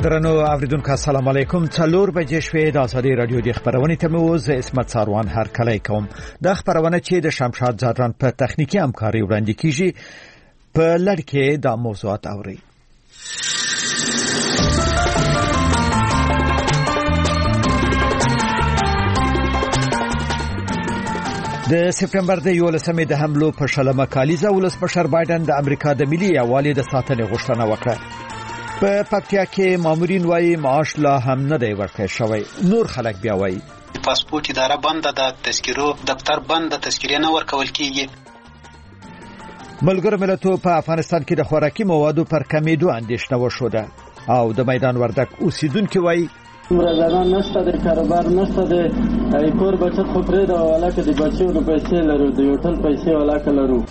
درنو اوریدونکو السلام علیکم. 4 بجې شوې د ازادي رادیو د خبرونې ته مو زه اسمت ساروان هر کله کوم. د خبرونه چې د شمشاد زادران په تخنیکی همکاري وړاندې کیږي په لړ کې د موضوعات اوري. د سپتمبر د 11مې د حملو په شلمه کالیزه ولسمشر بایدن د امریکا د ملي یووالي د ساتنې غوښتنه وکړه. په پکتیا کې مامورین وايي معاش لا هم نه دی ورکړل شوی. نور خلک بیا وايي پاسپورت اداره بند ده، تذکرو دفتر بند ده، تذکرې نه ورکول کیږي. ملګرو ملتونو په افغانستان کې د خوراکي موادو پر کمیدو اندېښنه وشوده او د میدان وردک اوسیدونکو وايي روزانه نشته، د کاروبار نشته، د کور بچت خو پرې دا ولاکه د بچو د پیسې لرو، د هوټل پیسې ولاکه لرو.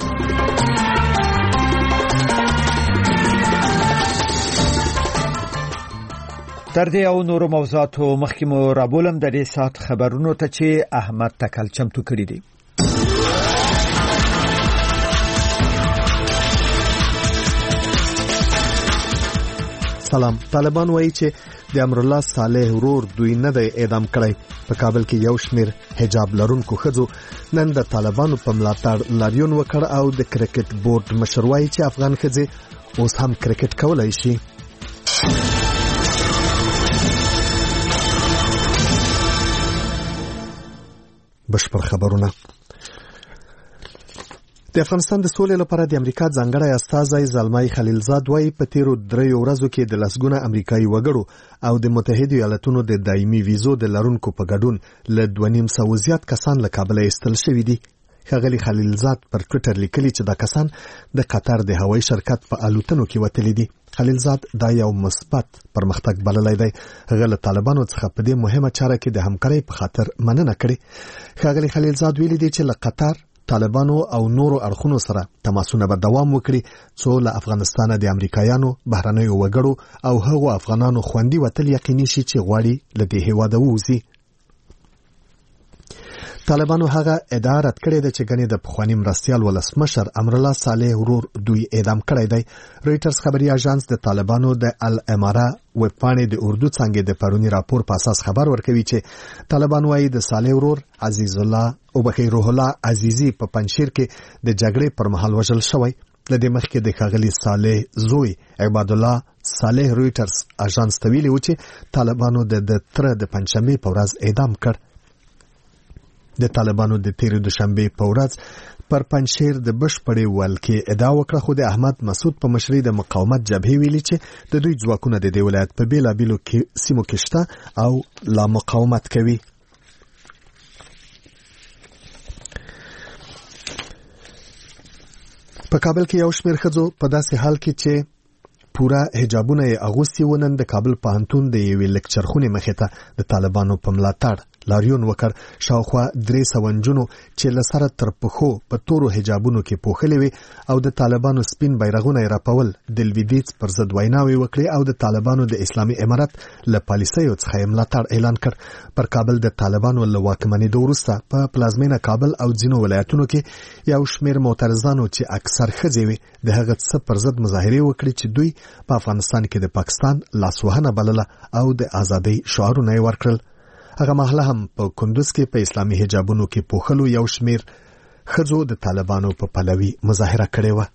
تر دې او نورو موضوعاتو مخکې مو رابولم د دې سات خبرونو ته چې احمد تکل چمتو کړی دی. سلام. طالبان وایي چې د امرالله صالح ورور دوی نه دی اعدام کړی. په کابل کې یو شمیر حجاب لرونکو ښځو نن د طالبانو په ملاتړ لاریون وکړ او د کرکټ بورډ مشر وایي چې افغان ښځې اوس هم کرکټ کولای شي. بشپړ خبرونه. د افغانستان د سولې لپاره د امریکا ځانګړی استازی زلمای خلیلزاد وايي په تیرو 3 ورځو کې د لسګونه امریکایي وګړو او د متحده ایالاتونو د دایمي ویزو د لرونکو په ګډون له 2.5 زیات کسان له کابل ایستل شوي دي. ښاغلي خلیلزاد پر ټوئیټر لیکلي چې دا کسان د قطر د هوایي شرکت په الوتنو کې وتلي دي. خلیلزاد دا یو مثبت پرمختګ بللی دی. هغه له طالبانو څخه په دې مهمه چاره کې د همکارۍ په خاطر مننه کړې. ښاغلي خلیلزاد ویلي دی چې له قطر، طالبانو او نورو اړخونو سره تماسونه به دوام وکړي څو له افغانستانه د امریکایانو، بهرنیو وګړو او هغو افغانانو خوندي وتل یقیني شي چې غواړي له دې هیواده ووځي. طالبانو هغه ادعا رد کړې ده چې ګنې د پخواني مرستیال ولسمشر امرالله صالح ورور دوی اعدام کړی دی. رویټرز خبري اژانس د طالبانو د الاماره ویبپاڼې د اردو څانګې د پرونی راپور په اساس خبر ورکوي چې طالبان وايي د صالح ورور عزیز الله او بخیر روح الله عزیزی په پنځشیر کې د جګړې پر مهال وژل شوی. لدې مخکې د ښاغلي صالح زوی عباد الله صالح رویټرز اژانس ته ویلي و چې طالبانو د تر د پنځشنبې په ورځ اعدام کړ. د طالبانو د تیرې دوشنبې په ورځ پر پنځشیر د بشپړې ولکې ادعا وکړه، خو د احمد مسعود په مشرۍ د مقاومت جبهې ویلي چې د دوی ځواکونه د دې ولایت په بیلابیلو سیمو کې شته او لا مقاومت کوي. په کابل کې یو شمېر ښځو په داسې حال کې چې پورا حجابونه یې اغوستي و نن د کابل پوهنتون د یوې لیکچر خونې مخې ته د طالبانو په ملاتړ لاریون وکړ. شاوخوا 300 نجونو چې له سره تر پښو په تورو حجابونو کې پوښلې وې او د طالبانو سپین بیرغونه یې راپول د لویدیځ پر ضد ویناوې وکړې او د طالبانو د اسلامي امارت له پالیسیو څخه یې ملاتړ اعلان کړ. پر کابل د طالبانو له واکمنېدو وروسته په پلازمینه کابل او ځینو ولایتونو کې یو شمېر معترضانو چې اکثر ښځې وې د هغه څه پر ضد مظاهرې وکړې چې دوی په افغانستان کې د پاکستان لاسوهنه بلله او د ازادۍ شعارونه یې ورکړل. هغه مهاله هم په کندوز کې په اسلامي حجابونو کې پوښلو یو شمېر ښځو د طالبانو په پلوي مظاهره کړې وه.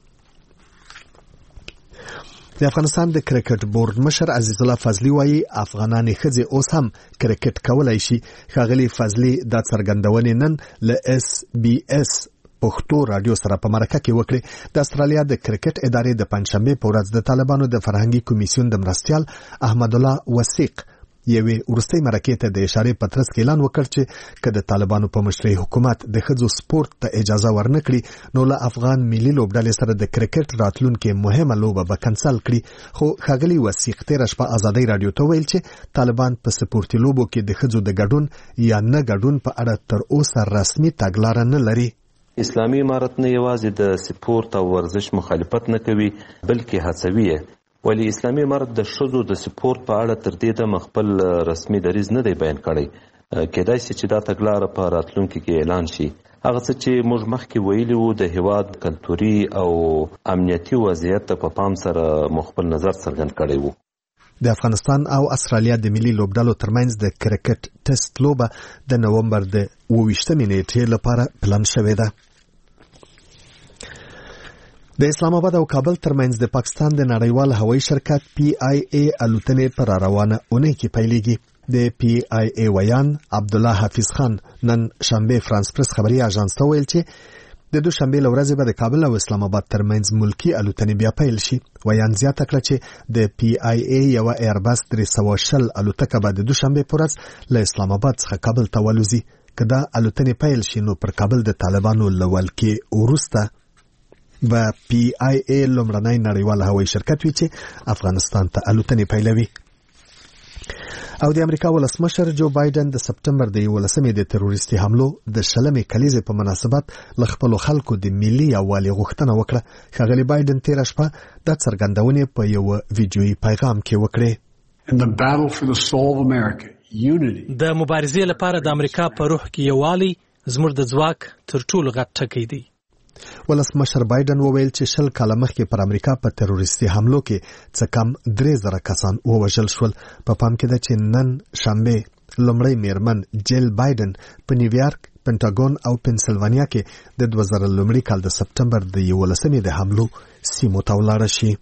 د افغانستان د کرکټ بورډ مشر عزیز الله فضلي وایي افغانانې ښځې اوس هم کرکټ کولای شي. ښاغلي فضلي دا څرګندونې نن له SBS پښتو رادیو سره په مرکه کې وکړي. د استرالیا د کرکټ ادارې د پنځشنبې په ورځ د طالبانو د فرهنګي کمیسیون د مرستیال احمد الله وثیق یوې وروستۍ مرکې ته د اشارې په ترڅ کې اعلان وکړ چې که د طالبانو په مشرۍ حکومت د ښځو سپورت ته اجازه ورنکړي نو له افغان ملي لوبډلې سره د کرکټ راتلونکې مهمه لوبه به کنسل کړي. خو ښاغلي وثیق تېره شپه ازادۍ رادیو ته ویل چې طالبان په سپورتي لوبو کې د ښځو د ګډون یا نه ګډون په اړه تر اوسه رسمي تګلاره نه لري. اسلامي امارت نه یوازې د سپورت او ورزش مخالفت نه کوي بلکې هڅوي یې. ولی اسلامي امارت د ښځو د سپورت په اړه تر دې دمه خپل رسمي دریځ نه دی بیان کړی. کېدای شي چې دا تګلاره په راتلونکي کې اعلان شي. هغه څه چې موږ مخکې ویلي وو د هیواد کلتوري او امنیتي وضعیت ته په پام سره مخبل نظر څرګند کړی وو. د افغانستان او استرالیا د ملي لوبډالو ترمنځ د کرکټ ټیسټ لوبه د نومبر د 28 نیټې لپاره پلان شوې ده. د اسلام آباد او کابل ترمنځ د پاکستان د نړیوال هوایي شرکت PIA الوتنې پر روانه اونۍ کې پیلېږي. د PIA ویان عبدالله حفیظ خان نن شنبه فرانس پریس خبري اژانس ته ویل چې د دوشنبه ورځې به د کابل او اسلام آباد ترمنځ ملکی الوتنې بیا پیل شي. ویان زیاته کړه چې د PIA یو ایرباس 320 الوتکه به د دوشنبه پر ورځ له اسلام آباد څخه کابل ته والوزي. کله الوتنې پیل شي نو پر کابل د طالبانو لول کې ورسته و PIA لومړنی نړیوال هوایي شرکت وي چې افغانستان ته الوتنې پیلوي. او د امریکا ولسمشر جو بایدن د سپټمبر د 11 د تروریستي حملو د 20 کلیزې په مناسبت ل خپل خلکو د ملي یووالي غوښتنه وکړه. ښاغلي بایدن تیر شپه د څرګندونې په یو ویډیويي پیغام کې وکړه. د مبارزې لپاره د امریکا په روح کې یووالي زموږ د ځواک تر ټولو غټ ټکی دی. ولسمشر بایدن وویل چې 20 کاله مخکې پر امریکا په تروریستي حملو کې څه کم 3000 کسان ووژل شول. په پام کې ده چې نن شنبه لومړی میرمن جیل بایدن په نیویارک، پنټاګون او پنسلوانیا کې د 2000 لومړي کال د سپټمبر د 11 د حملو سیمو ته ولاړ شي.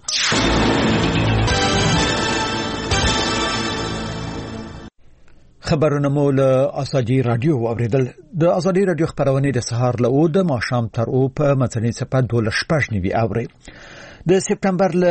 خبرونه مو له ازادي رادیو اوریدل. د ازادي رادیو خبرونه د سهار له او د ماښام تر او په متنی صفه 12:09 اوري. د سپټمبر له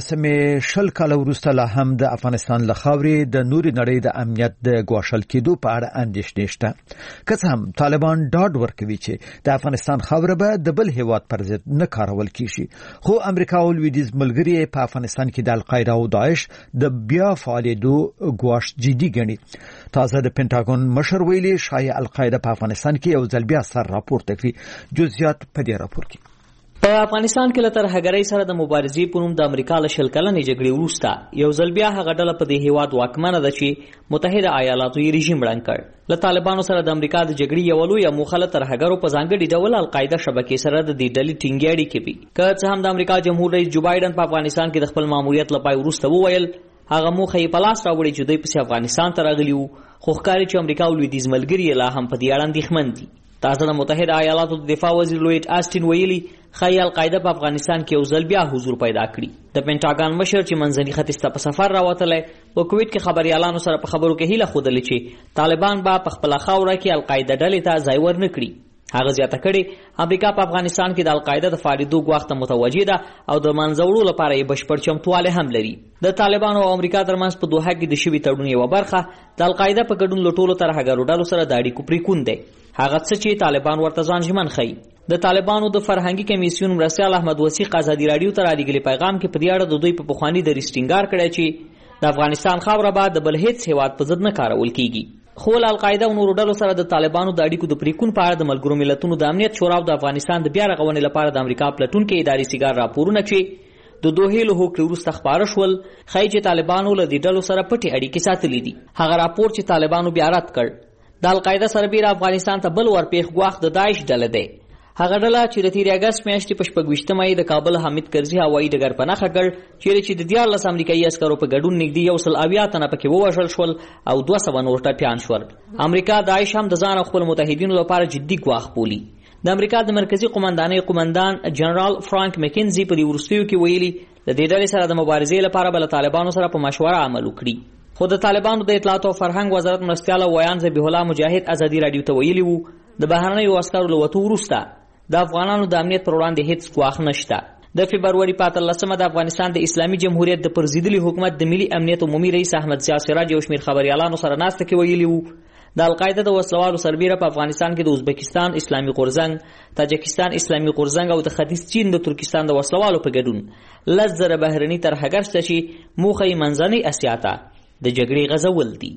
11 شل کال وروسته لا هم د افغانستان له خاورې د نوري نړۍ د امنیت د ګواښل کېدو په اړه اندېښنې شته. که څه هم طالبان ډاډ ورکوي چې د افغانستان خاوره به د بل هیواد پر ضد نه کارول کیږي، خو امریکا او لویدیځ ملګري په افغانستان کې د القاعده او داعش د بیا فعالیدو ګواښ جدي ګڼي. تازه د پنټاګون مشر ویلي شایع القاعده په افغانستان کې یو ځل بیا سر راپورته کړي. جزئیات په دې راپور کې. په افغانستان کې له ترهګرۍ سره د مبارزې په نوم د امریکا له 20 کلنې جګړې وروسته یو ځل بیا هغه ډله په دې هیواد واکمنه ده چې متحده ایالاتو یې رژیم ړنګ کړ. له طالبانو سره د امریکا د جګړې یو لویه موخه له ترهګرو په ځانګړي ډول القاعده شبکې سره د دې ډلې ټینګې اړیکې وي. که څه هم د امریکا جمهور رئیس جو بایدن په افغانستان کې د خپل ماموریت له پای وروسته وویل هغه موخه یې په لاس راوړې چې دوی پسې افغانستان ته راغلي وو، خو ښکاري چې امریکا او لویدیځ ملګري یې لا هم په دې اړه اندېښمن دي. تازه د متحده ایالاتو د دفاع وزیر لوید آسټین ویلي ښایي القاعده په افغانستان کې یو ځل بیا حضور پیدا کړي. د پنټاګون مشر چې منځني ختیځ ته په سفر راوتلی په کویټ کې خبریالانو سره په خبرو کې هیله ښودلې چې طالبان به په خپله خاوره کې القاعده ډلې ته ځای ورنه کړي. هغه زیاته کړې امریکا په افغانستان کې د القاعده د فعالیدو ګواښ ته متوجه ده او د منځوړو لپاره یې بشپړ چمتوالی هم لري. د طالبانو او امریکا ترمنځ په دوحه کې د شوي تړون یوه برخه د القاعده په ګډون له ټولو ترهګرو ډلو سره د اړیکو پریکون دی، هغه څه چې طالبان ورته ځان ژمن ښیي. د طالبانو د فرهنګي کمیسیون مرستیال احمد وثیق ازادي راډیو ته رالیږلي پیغام کې په دې اړه د دوی په پخواني دریځ ټینګار کړی چې د افغانستان خاوره به د بل هیڅ هیواد په ضد نه کارول کیږي. خو له القاعده او نورو ډلو سره د طالبانو د اړیکو د پریکون په اړه د ملګرو ملتونو د امنیت شورا او د افغانستان د بیا رغونې لپاره د امریکا پلټونکي ادارې سیګار راپورونه چې د دوحې له هوکړې وروسته خپاره شول ښایي چې طالبانو له دې ډلو سره پټې اړیکې ساتلې دي. هغه راپور چې طالبانو بیا رد کړ د القاعده سربیره افغانستان ته بل ورپېښ ګواښ د داعش ډله دی. هغه ډله چې د تېرې اګست میاشتې په 26 د کابل حامد کرزي هوایي ډګر په نښه کړ چیرې چې د 14 امریکایي عسکرو په ګډون نږدې 170 تنه پکې ووژل شول او 200 نور ټپیان شول. امریکا داعش هم د ځان او خپل متحدینو لپاره جدي ګواښ بولي. د امریکا د مرکزي قومندانۍ قومندان جنرال فرانک مکینزي په دې وروستیو کې ویلي د دې ډلې سره د مبارزې لپاره به له طالبانو سره په مشوره عمل وکړي. خو د طالبانو د اطلاعات او فرهنګ وزارت مرستیال ویان ذبیح الله مجاهد ازادي راډیو ته ویلي وو د بهرنیو عسکرو له وتو وروسته د افغانانو د امنیت پر وړاندې هیڅ ګواښ نشته. د فبروري په 13 د افغانستان د اسلامي جمهوریت د پرځېدلي حکومت د ملي امنیت عمومي رئیس احمد ضیاء سراج یو شمېر خبریالانو سره ناسته کې ویلي وو د القاعده د وسلوالو سربیره په افغانستان کې د ازبکستان اسلامي غورځنګ، تاجکستان اسلامي غورځنګ او د ختیځ چین د ترکستان د وسلوالو په ګډون 10,000 بهرني ترهګر شته چې موخه یې منځنۍ اسیا ته د جګړې غځول دي.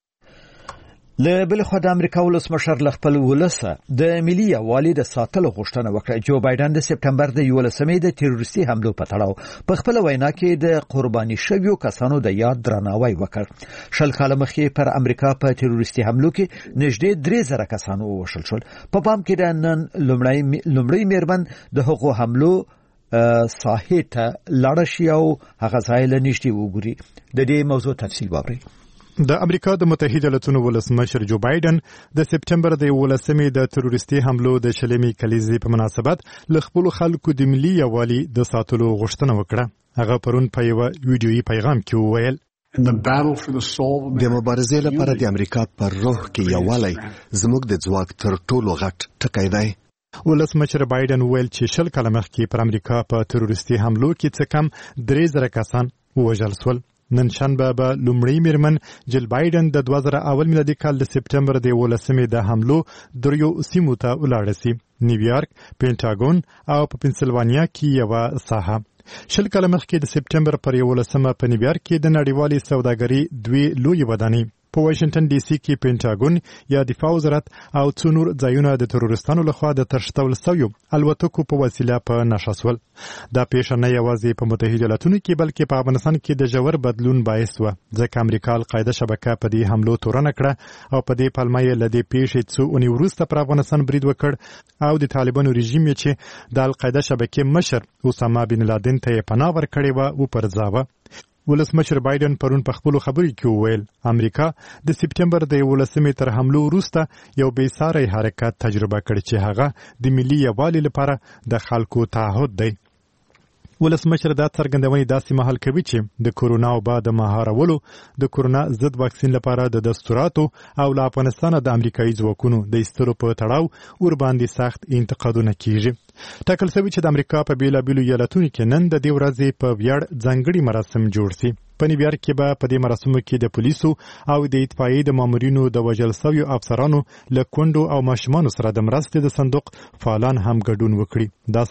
له بل خوا د امریکا ولسمشر له خپل ولسه د ملي یووالي د ساتلو غوښتنه وکړه. جو بایدن د سپټمبر د 11 د تروریستي حملو په تړاو په خپل وینا کې د قرباني شویو کسانو د یاد درناوی وکړ. 20 کال مخکې پر امریکا په تروریستي حملو کې نږدې 3,000 کسان ووژل شول. په پام کې د نن لومړی میرمن د حقوقو حملو ساحې ته لاړ شي او هغه ځای له نږدې وګوري. د دې موضوع تفصیل واورئ. د امریکا د متحده ایالاتونو ولسمشر جو بایدن د سپټمبر د 11مې د تروریستي حملو د 20 کلیزې په مناسبت ل خپل خلکو د ملي یووالي د ساتلو غوښتنه وکړه. هغه پرون په یو ویډیويي پیغام کې وویل د مبارزې لپاره د امریکا پر روح کې یووالی زموږ د ځواک تر ټولو غټ ټکی دی. ولسمشر بایدن ویل چې 20 کاله مخکې پر امریکا په تروریستي حملو کې څه کم 3000 کسان ووژل شول. نن شنبه به لومړی میرمن جل بایدن د 2001 میلادي کال د سپټمبر د 11مې د حملو دریو سیمو ته ولاړ شي: نیویارک، پینټاګون او په پنسلوانیا کې یو ساحه. 20 کاله مخکې د سپټمبر پر 11مه په نیویارک کې د نړیوالې سوداګرۍ دوی لوی ودانۍ په واشنگټن ډي سي کې پینټاګون یا دفاع وزارت او څو نور ځایونه د تروریستانو لخوا د تشتول شویو الوتکو په وسیله په نښه شول. دا پیښه نه یوازې په متحده ایالاتونو کې بلکې په افغانستان کې د ژور بدلون باعث و، ځکه امریکا القاعده شبکه په دې حملو تورنه کړه او په دې پلمه یې له دې پیښې څو اونۍ وروسته پر افغانستان برید وکړ او د طالبانو رژیم چې د القاعده شبکې مشر اسامه بن لادن ته پناه ورکړې و او پرځاوه. ولسمشر بایدن پرون په خپل خبرې کې وویل امریکا د سپټمبر د 11مې تر حملو وروسته یو بې ساري حرکت تجربه کړ چې هغه د ملي یووالي لپاره د خلکو تعهد دی. ولسمشر دا څرګندونې داسې مهال کوي چې د کورونا وبا د مهارولو د کورونا ضد واکسین لپاره د دستوراتو او له افغانستان د امریکایي ځواکونو د ایستلو په تړاو ور باندې سخت انتقادونه کیږي. ټاکل شوی چې د امریکا په بیلابیلو ایالتونو کې نن د دې ورځې په ویاړ ځانګړي مراسم جوړ شي. په نیویارک کې به په دې مراسمو کې د پولیسو او د اطفائیې د مامورینو د وژل شویو افسرانو له کونډو او ماشومانو سره د مرستې د صندوق فعالان هم ګډون وکړي.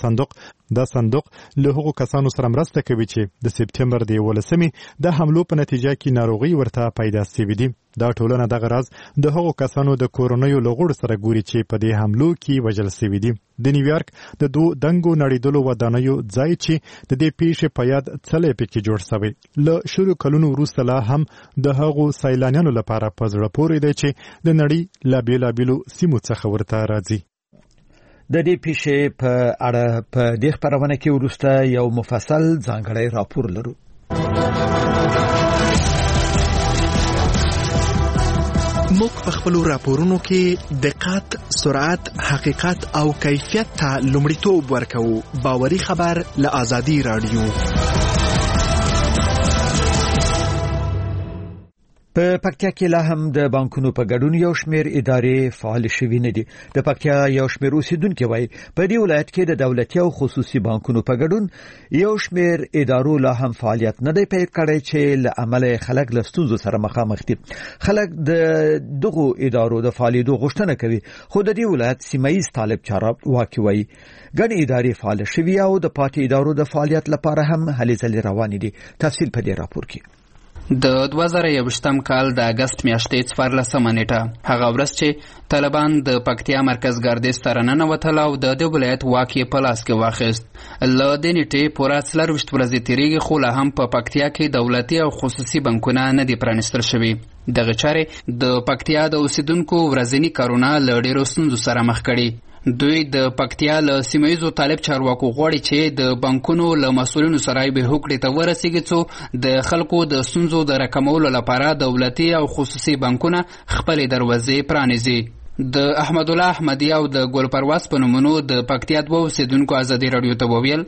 دا صندوق له هغو کسانو سره مرسته کوي چې د سپټمبر د 11مې د حملو په نتیجه کې ناروغي ورته پیدا شوې دي. دا ټولنه دغه راز د هغو کسانو د کورونیو لغړ سره ګوري چې په دې حملو کې وژل شوي دي. د نیویارک د دوه دنګو نړیدلو ودانیو ځای چې د دې پیښې په یاد څلې پکې جوړ شوی له شروع کلونو وروسته لا هم د هغو سیلانیانو لپاره په زړه پورې دی چې د نړۍ له بیلابیلو سیمو څخه ورته راځي. د دې پیښې په اړه په دې خبرونه کې وروسته یو مفصل ځانګړی راپور لرو. موږ په خپل راپورونو کې دقت، سرعت، حقیقت او کیفیت ته لومړیتوب ورکوو. باوري خبر له آزادي رادیو. په پکتیا کې لا هم د بانکونو په ګډون یو شمېر ادارې فعال شوي نه دي. د پکتیا یو شمېر اوسیدونکو وایي په دې ولایت کې د دولتي او خصوصي بانکونو په ګډون یو شمېر ادارو لا هم فعالیت نه دی پیل کړی چې له امله خلک له ستونزو سره مخامخ دي. خلک د دغو ادارو د فعالیتو غوښتنه کوي، خو د دې ولایت سیمایي طالب چارواکي وایي ګڼ ادارې فعال شوي او د پاتې ادارو د فعالیت لپاره هم هلې ځلې روانې دي. تفصیل په دې راپور کې. د 2021 کال د اگست میاشتې 14 نیټه هغه ورځ چې طالبان د پکتیا مرکز ګردیز ته راننوتل او د دې ولایت واک یې په لاس کې واخیست. له دې نیټې پوره 24 ورځې تیریږي خو لا هم په پکتیا کې دولتي او خصوصي بانکونه نه دي پرانیستل شوي. دغه چارې د پکتیا د اوسیدونکو ورځني کارونه له ډېرو ستونزو سره مخ کړي. دوی د پکتیا له سیمایي طالب چارواکو غواړي چې د بانکونو له مسؤلینو سره به هوکړې ته ورسیږي څو د خلکو د ستونزو د راکمولو لپاره دولتي او خصوصي بانکونه خپل دروازې پرانیزي. د احمد الله احمدی او د ګل پرواز په نومونو د پکتیا دوه اوسیدونکو آزادي رادیو ته وویل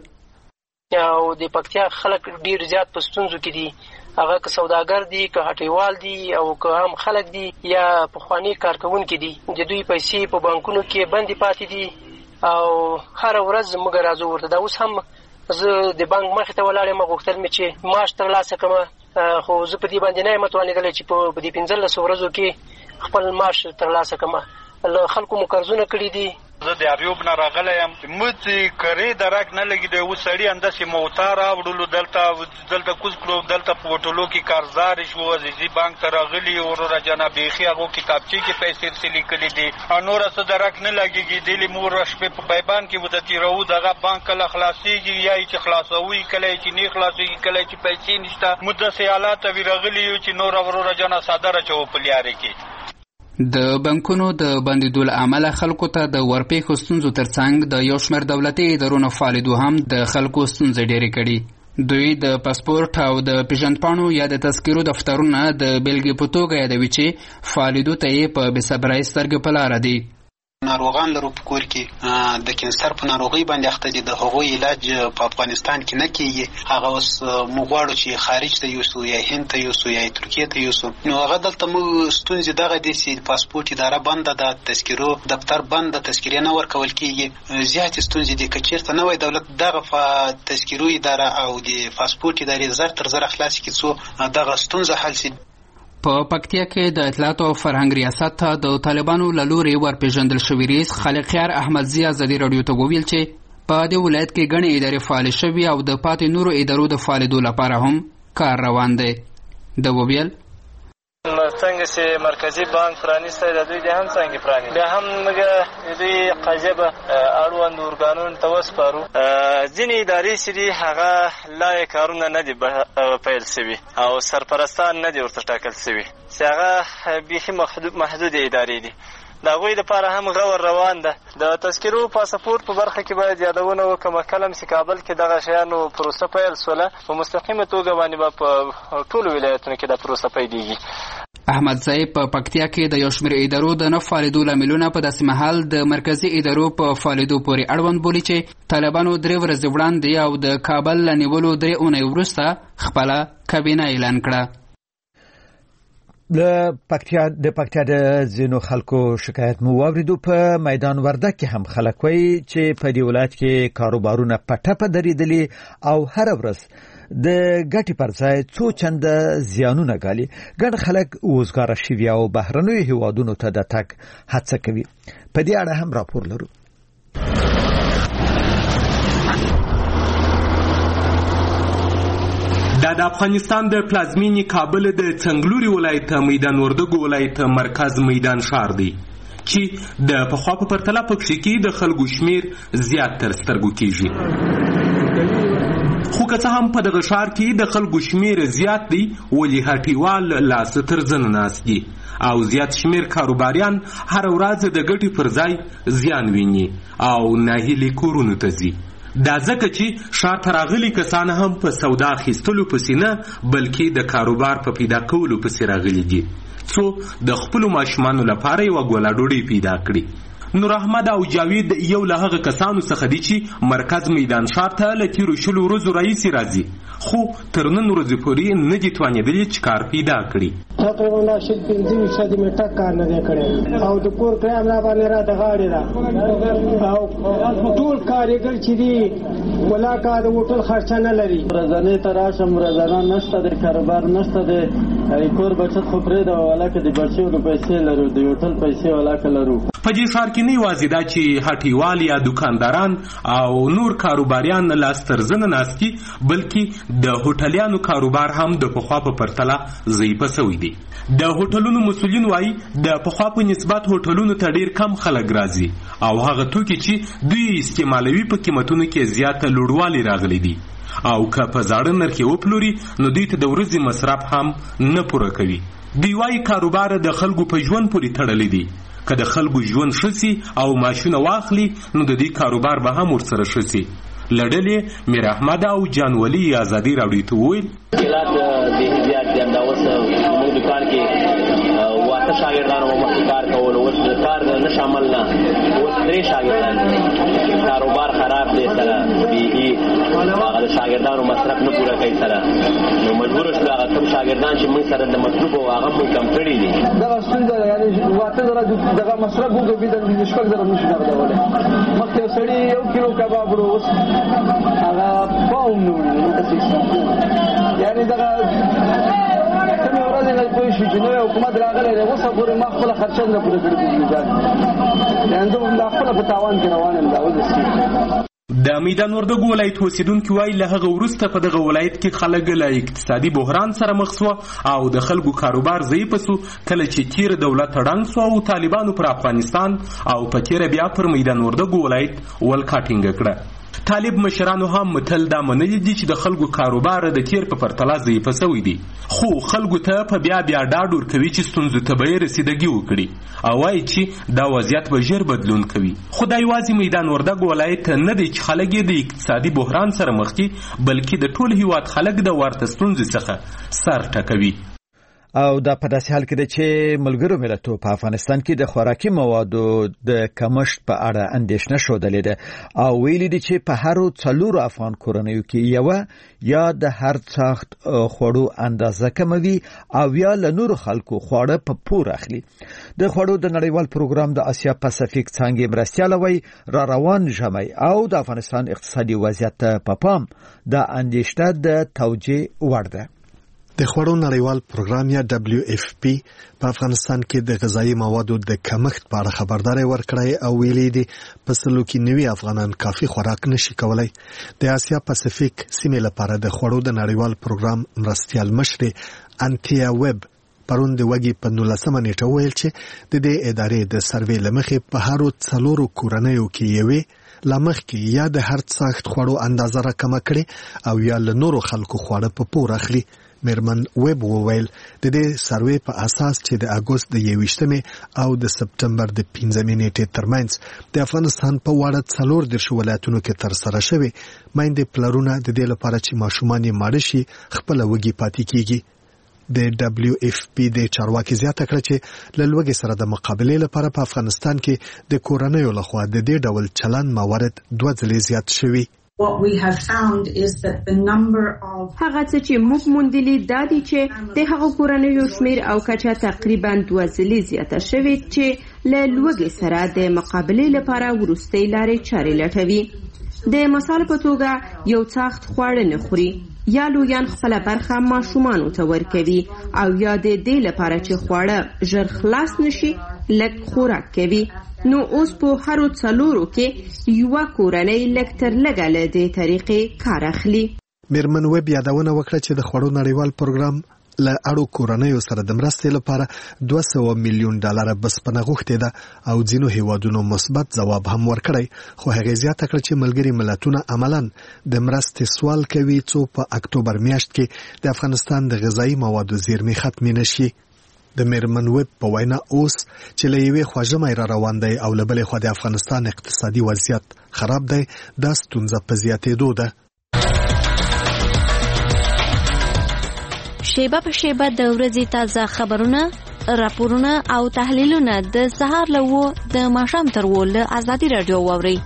او د پکتیا خلک ډیر زیات په ستونزو کې دي. هغه که سوداګر دي، که هټیوال دي او که هم خلک دي یا پخوانی کارکونکي دي. د دوی پیسې په بانکونو کې بندي پاتې دي او هر ورځ موږ راځو ورته. دا اوس هم زه د بانک مخې ته ولاړ یم، غوښتل مې چې معاش ترلاسه کړم، خو زه په دې باندې نه یم توانېدلی چې په دې 15 ورځو کې خپل معاش ترلاسه کړم. له خلکو مو قرضونه کړي دي. زه د اریوب نه راغلی یم، موږ کرې درک نه لګېدی. اوس سړي همداسې موتا راوړلو دلته کوز کړو، دلته په هوټلو کې کارزارې شو. عزیزي بانک ته راغلي وروره جانه بیخي هغو کتابچې کې پیسې پسې لیکلي دي. نوره څه درک نه لګېږي. دلې مو شپې په بیبان کې ورته تېروو، دغه بانک کله خلاصېږي یا یې چې خلاصوي، کله یې چې نه خلاصېږي، کله یې چې پیسې نشته. موږ داسې حالات ته راغلي یو چې نوره وروره جانه ساده راچوو په لیارې کې. د بانکونو د بندیدو له امله خلکو ته د ورپېښو ستونزو ترڅنګ د یو شمېر دولتي ادارو فعالیدو هم د خلکو ستونزې ډېرې کړي. دوی د پاسپورټ او د پیژندپاڼو یا د تذکرو دفترونه د بیلګې په توګه یادوي چې فعالیدو ته یې په بېصبرۍ سترګې په لاره دي. ناروغان لرو په کور کې د کینسر په ناروغۍ باندې اخته دي، د هغوی علاج په افغانستان کې نه کیږي. هغه اوس موږ غواړو چې خارج ته یوسو، یا هند ته یوسو، یا ترکیې ته یوسو. نو هغه دلته موږ ستونزې دغه دي چې پاسپورټ اداره بنده ده، تذکرو دفتر بنده، تذکرې نه ورکول کیږي. زیاتې ستونزې دي. که چېرته نه وای دولت دغه تذکرو اداره او د پاسپورټ ادارې زر تر زره خلاص کړي څو دغه ستونزه حل شي. په پکتیا کې د اطلاعات او فرهنګ ریاست ته د طالبانو له لورې ورپېژندل شوي رئیس خالقیار احمدزي ازادي راډیو ته وویل چې په دې ولایت کې ګڼې ادارې فعالې شوي او د پاتې نورو ادارو د فعالېدو لپاره هم کار روان دی. ده وویل څنګه چې مرکزي بانک پرانیستی د دوی د هم څنګه پرانیست، بیا هم موږ د دوی قضیه به اړوند ارګانونو ته وسپارو. ځینې ادارې چې دي هغه لا یې کارونه نه دي پیل شوي او سرپرستان نه دي ورته ټاکل شوي، چې هغه بیخي محدودې ادارې دي. د هغوی دپاره هم غور روان ده. د تذکرو پاسپورټ په برخه کې باید یادونه وکړم، کلم چې کابل کې دغه شیانو پروسه پیل شوله، په مستقیمه توګه باندې به په ټولو ولایتونو کې دا پروسه پیلېږي. احمدزی په پکتیا کې د یو شمېر ادارو د نه فعالېدو لاملونه په داسې مهال د مرکزي ادارو په فعالېدو پورې اړوند بولي چې طالبانو 3 ورځې وړاندې او د کابل له نیولو 3 اونۍ وروسته خپله کابینه اعلان کړه. د پکتیا د ځینو خلکو شکایت مو واوریدو. په میدان وردګ کې هم خلک وایي چې په دې ولایت کې کاروبارونه په ټپه درېدلي او هره ورځ د ګټې پر ځای څو چنده زیانونه ګالي. ګڼ خلک وزګاره شوي او بهرنیو هیوادونو ته د تګ هڅه کوي. په دې اړه هم راپور لرو. د افغانستان د پلازمینې کابل د څنګلوري ولایت میدان وردګو ولایت مرکز میدان ښار دی چې د پخوا په پرتله پکې کې د خلکو شمیر زیات تر سترګو کېږي. خو که څه هم په دغه ښار کې د خلکو شمیر زیات دی، ولې هټیوال لاس تر زنه ناست دي او زیات شمیر کاروباریان هر ورځ د ګټې پر ځای زیان ویني او ناهیلي کورونو ته ځي. دا ځکه چې ښار ته راغلي کسان هم په سودا اخیستلو پسې نه، بلکې د کاروبار په پیدا کولو پسې راغلي دي څو د خپلو ماشومانو لپاره یوه ګوله ډوډۍ پیدا کړي. نور احمد او جاوید یو له هغه کسانو څخه دي چې مرکز میدان ښار ته له تېرو 20 ورځو راهیسې راځي، خو تر نن ورځې پورې نه دي توانېدلي چې کار پیدا کړي. تقریبا 15% مې ټک کار نه دی کړی او د کور کرایه را باندې را د غاړې ده او ټول کارګر چې دي ولا کار د هوټل خرچه نه لري. ورځنی ته راشم، ورځنه نشته، د کاروبار نشته، د کور بچت خو پرېږده، ولاکه د بچیو د پیسې لرو، د هوټل پیسې ولاکه لرو. په دې ښار کې نه یوازې دا چې هټیوال یا دکانداران او نور کاروباریان لاس تر زنه ناست دي، بلکې د هوټلیانو کاروبار هم د پخوا په پرتله ضعیفه شوی دی. د هوټلونو مسؤلین وایي د پخوا په نسبت هوټلونو ته ډیر کم خلک راځي او هغه توکي چې دوی استعمالوي په قیمتونو کې زیاته لوړوالی راغلی دي او که په زاړه نرخ وپلوري نو دوی ته د ورځې مصرف هم نه پوره کوي. دوی وایي کاروبار د خلکو په ژوند پورې تړلی دی. که د خلکو ژوند ښه سي او معاشونه واخلي نو د دې کاروبار به هم ورسره ښه سي. لړلې میر احمد او جانولي ازادي راوړي ته وویل حالات د زیات دي. دا اوس موږ دکان کې واته شاګردانو مخکې کار کول، اوس د کار نه شامل نه، اوس 3 شاګردان. کاروبار خراب دی سره بیخي، هغه د شاګردانو مصرف نه پوره کوي سره، نو مجبور شو هغه کوم شاګردان چې موږ سره د مصرف او هغه موږ کم کړي دي. دغه ستونزه یعنې واته زره دغه مصرف وګورئ د شپږ زره نشي راغلی. مخکې سړي 1 کیلو کباب وروس هغه پاوم نو یعنی دغه کومه ورځ نه کوئی شي چې نو حکومت راغلی دی اوس پورې ما خپل خرچه نه پوره کړې دي، یعنی دا خپل په تاوان کې روان یم. دا ولې د میدان وردګو ولایت اوسیدونکي وایي له هغه وروسته په دغه ولایت کې خلک له اقتصادي بحران سره مخ سوه او د خلکو کاروبار ضعیف سو، کله چې تیر دولت ړنګ سو او طالبانو پر افغانستان او په تیر بیا پر میدان وردګو ولایت ولکه ټینګه کړه. طالب مشرانو هم متل دا منلي دي چې د خلکو کاروبار د تیر په پرتله ضعیفه سوی دی، خو خلکو ته په بیا ډاډ ورکوي چې ستونزو ته به یې رسیدګي وکړي او وایي چې دا وضعیت به ژر بدلون کوي. خو دا یوازې میدان وردګ ولایت نه دی چې خلک یې د اقتصادي بحران سره مخ دي، بلکې د ټول هیواد خلک د ورته ستونزې څخه سر ټکوي. او دا په داسې حال کې ده چې ملګرو ملتونو په افغانستان کې د خوراکي موادو د کمښت په اړه اندېښنه ښودلې ده او ویلي دي چې په هر 4 افغان کورنیو کې یو یا د هر څاښت خوړو اندازه کموي او یا له نورو خلکو خواړه په پور اخلي. د خوړو د نړیوال پروګرام د اسیا پاسفیک څانګې مرستیال وی را روان ژمی او د افغانستان اقتصادي وضعیت په پام د اندېښنه د توجیه وړ ده. د خوړو نړیوال پروګرام یا WFP په افغانستان کې د غذایی موادو د کمښت په اړه خبرداري ورکړې او ویلي دي په سلو کې 90 افغانان کافي خوراک نشي کولای. د اسیا پاسفیک سیمې لپاره د خوړو د نړیوال پروګرام مرستیال مشر انتیا ویب پرون د وګي په 19 نیټه ویل چې د دې ادارې د سروې لمخې په هر 4 کورنیو کې یوې لمخ کې یا د هر څاښت خوړو اندازه را کم کړي او یا له نورو خلکو خواړه په پور اخلي. میرمن ویب وویل د دې سروې په اساس چې د اگست د 21 او د سپتمبر د 15 نیټې ترمنځ د افغانستان په وړه 14 ولایتونو کې تر سره شوی مایندې پلرونه د دې لپاره چې ماشومان یې ماړه شي خپل وګي پاتې کیږي. د WFP د چارواکي زیاته کړ چې له لوګي سره د مقابلې لپاره په افغانستان کې د کورنیو لخوا د دې ډول چلن موارد 2 ځلې زیات شوي. هغه څه چې موږ موندلي دا دي چې د هغو کورنیو شمیر او کچه تقریبا 2 ځلې زیاته شوې چې له لوګي سره د مقابلې لپاره ورستۍ لارې چارې لټوي. د مثال په توګه یو څاښت خواړه نه خوري یا لویان خپل برخه ماشومانو ته ورکوي او یا د دې لپاره چې خواړه ژر خلاص نشي لږ خوراک کوي. نو اوس په هر 4 کې یو کورنۍ لږ تر لږه له دې طریقې کار اخلي. میرمن ویب یادونه وکړه چې د خوړو نړیوال پروګرام له اړو کورنیو سره د مرستې لپاره $200 میلیون بسپنه غوښتې ده او ځینو هیوادونو مثبت ځواب هم ورکړی، خو هغه زیاته کړ چې ملګري ملتونه عملاً د مرستې سوال کوي څو په اکتوبر میاشت کې د افغانستان د غذایی موادو زیرمې ختمې نشي. د میرمن ویب په وینا اوس چې له یوې خوا ژمی را روان دی او له بلې خوا د افغانستان اقتصادي وضعیت خراب دی، دا ستونزه په زیاتېدو ده. شیبه په شیبه د ورځې تازه خبرونه، راپورونه او تحلیلونه د سهار له 9 د ماښام تر 10 له ازادي رادیو واورئ.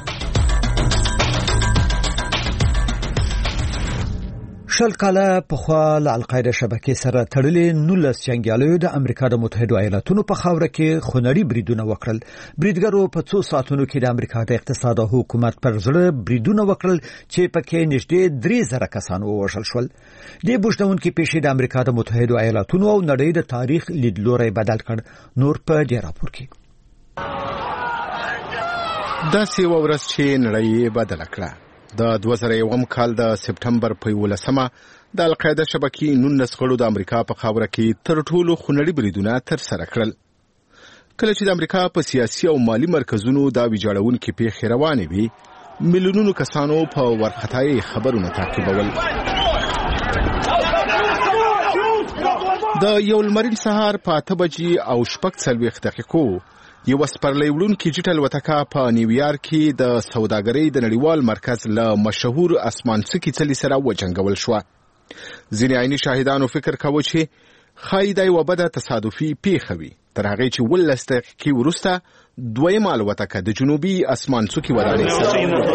شل کاله پخوا له القاعده شبکې سره تړلې 19 جنگیالیو د امریکا د متحده ایالاتونو په خاوره کې خونړي بریدونه وکړل. بریدګرو په 2 ساعتونو کې د امریکا د اقتصاد او حکومت پر زړه بریدونه وکړل چې پکې نږدې 3000 کسان ووژل شول. د بوشتونکو پیښې د امریکا د متحده ایالاتونو او نړۍ د تاریخ لیدلوري بدل کړ. نور په دې راپور کې دا سی ورځ چې نړۍ بدل کړه. د 2001 کال د سپټمبر په 11مه د القاعده شبکې 19 غړو د امریکا په خاوره کې تر ټولو خونړي بریدونه تر سره کړل. کله چې د امریکا په سیاسي او مالی مرکزونو دا ویجاړونکې پیښې روانې وي، میلیونونو کسانو په ورختای خبرونه تعقیبول. د یو لمرین سهار په 8 بجې او 4:40 دقیقو یو سپرلی وړونکي جټ الوتکه په نیویارک کې د سوداګرۍ د نړیوال مرکز له مشهور اسمانڅکي څلي سره وجنګول شو. ځینې عیني شاهدانو فکر کاوه چې خایي دا یوه بده تصادفي پیښه وي، تر هغې چې 12 دقیقې وروسته دویمه الوتکه د جنوبي اسمانڅکي ودانۍ سره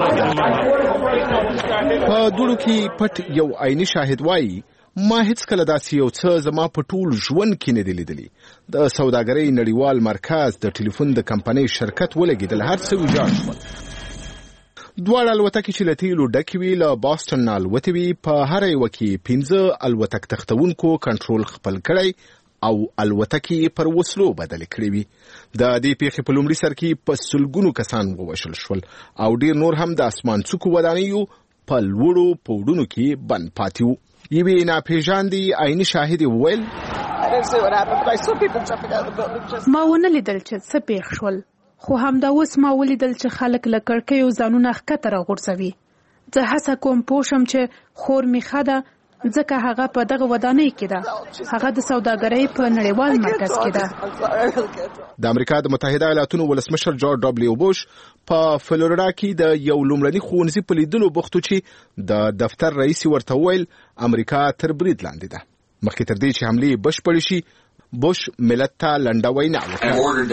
په دوړو کې پټ یو عیني شاهد وایي ما هیڅ کله داسې یو څه زما په ټول ژوند کې نه دی لیدلی. د سوداګرۍ نړیوال مرکز د ټلیفون د کمپنۍ شرکت ولګېدل، هر څه ویجاړ شول. دواړه الوتکې چې له تیلو ډکې وې له باستون نه الوتې وې. په هر یوه کې 15 الوتک تختونکو کنټرول خپل کړی او الوتکې پر وسلو بدلې کړې وې. د دې پیښې په لومړي سر کې په سلګونو کسان ووژل شول او ډېر نور هم د اسمانڅکو ودانیو په لوړو پوړونو کې بند پاتې وو. یوې ناپېژاندې عیني شاهد وویل ما ونه لیدل چې څه پیښ شول. خو همدا اوس ما ولیدل چې خلک له کړکیو ځانونه ښکته راغورځوي. زه هڅه کوم پوه شم چې خور مې ښه ده، ځکه هغه په دغه ودانۍ کې ده. هغه د سوداګرۍ په نړیوال مرکز کې ده. د امریکا د متحده ایالاتونو ولسمشر جورج ډبلیو بوش په فلوریډا کې د یو لومړني ښوونځي په لیدلو بوختو چې د دفتر رئیس ورته وویل امریکا تر برید لاندې ده. مخکې تر دې چې حملې بشپړې شي، بوش ملت ته لنډه وینا وکړه.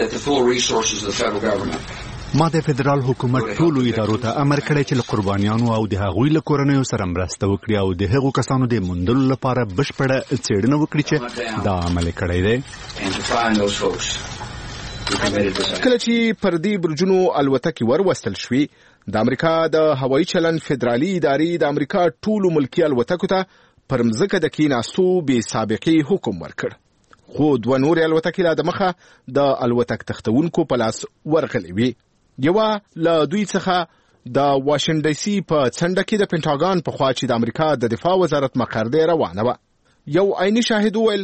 ما د فدرال حکومت ټولو ادارو ته امر کړی چې له قربانیانو او د هغوی له کورنیو سره مرسته وکړي او د هغو کسانو د موندلو لپاره بشپړه څېړنه وکړي چې دا عمل کړی دی. کله چې پر دې برجونو الوتکې وروستل شوې، د امریکا د هوایي چلند فدرالي ادارې د امریکا ټولو ملکي الوتکو ته پر مځکه د کېناستو بې سابقې حکم ورکړ. خو 2 نورې الوتکې لا د مخه د الوتک تختونکو په لاس ورغلې وې. یوه له دوی څخه د واشنګټن ډي سي په څنډه کې د پینټاګان په خوا چې د امریکا د دفاع وزارت مقر دی روانه وه. یو عیني شاهد وویل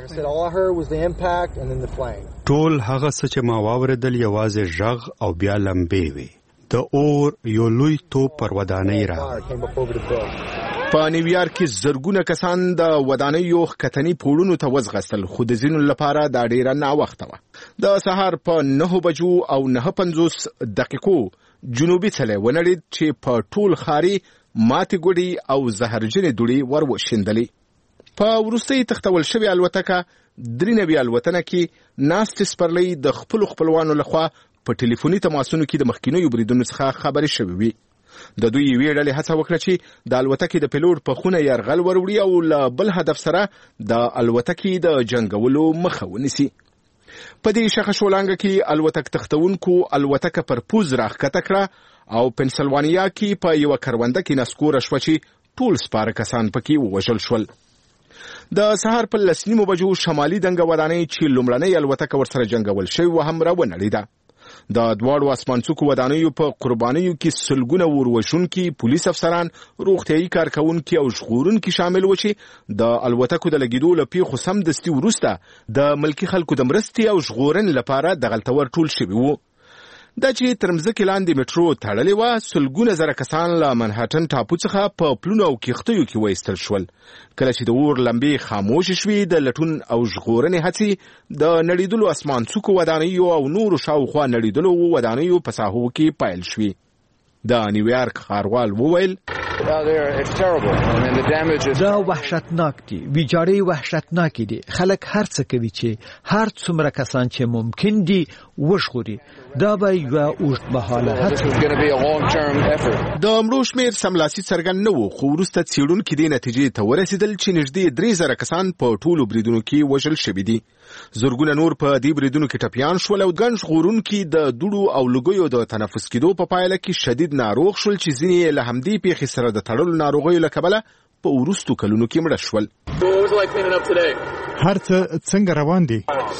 ټول هغه څه چې ما واورېدل یوازې غږ او بیا لمبې وې. د اور یو لوی توپ پر ودانۍ راغی. په نیویارک کې زرګونه کسان د ودانیو ښکتني پوړونو ته وځغستل، خو د ځینو لپاره دا ډیره ناوخته وه. د سهار په 9 بجو او 9:50 دقیقو جنوبي څلی ونړید چې په ټول ښاري ماتې ګوډې او زهرجنې دوړې وروشیندلې. په وروستۍ تختول شوې الوتکه 93 الوتنه کې ناستې سپرلۍ د خپلو خپلوانو لخوا په ټلیفوني تماسونو کې د مخکینیو بریدونو څخه خبرې شوې وي. د دوی یوې ډلې هڅه وکړه چې د الوتکې د پیلوټ په خونه یرغل وروړي او له بل هدف سره د الوتکې د جنګولو مخه ونیسي. په دې شخه شولانګه کې الوتک تختونکو الوتکه پر پوز راښکته کړه او پنسلوانیا کې په یوه کرونده کې نسکوره شوه چې ټول سپاره کسان پکې ووژل شول. د سهار په 10:30 بجو شمالي دنګه ودانۍ چې لومړنۍ الوتکه ورسره جنګول شوې وه هم راونړېده. د دواړو اسمانڅوکو ودانیو په قربانیو کې سلګونه وروژونکي، پولیس افسران، روغتیایي کارکونکي او ژغورونکي شامل و چې د الوتکو د لګېدو له پیښو سمدستي وروسته د ملکي خلکو د مرستې او ژغورنې لپاره دغلته ورټول شوي وو. دا چې تر مځکې لاندې میټرو تړلې وه، سلګونه زره کسان له منهټن ټاپو څخه په پلونو او کښتیو کې وایستل شول. کله چې د اور لمبې خاموشې شوې، د لټون او ژغورنې هڅې د نړېدلو اسمانڅوکو ودانیو او نورو شاوخوا نړېدلو ودانیو په ساحو کې پیل شوې. د نیویارک ښاروال وویل دا وحشتناک دي، ویجاړې وحشتناکې دي. خلک هر څه کوي چې هر څومره کسان چې ممکن دي وژغوري. دا به یوه اوږدمهاله هڅه د مړو شمېر سملاسي څرګند نه و، خو وروسته څېړونکي دې نتیجې ته ورسېدل چې نږدې 3,000 کسان په ټولو بریدونو کې وژل شوي دي. زرګونه نور په دې بریدونو کې ټپیان شول او ګڼ ژغورونکي د دوړو او لوګیو د تنفس کېدو په پایله کې شدید ناروغ شول چې ځینې له همدې پیښې سره د تړلو ناروغیو له کبله په وروستو کلونو کې مړه شول. هر څه څنګه روان دي؟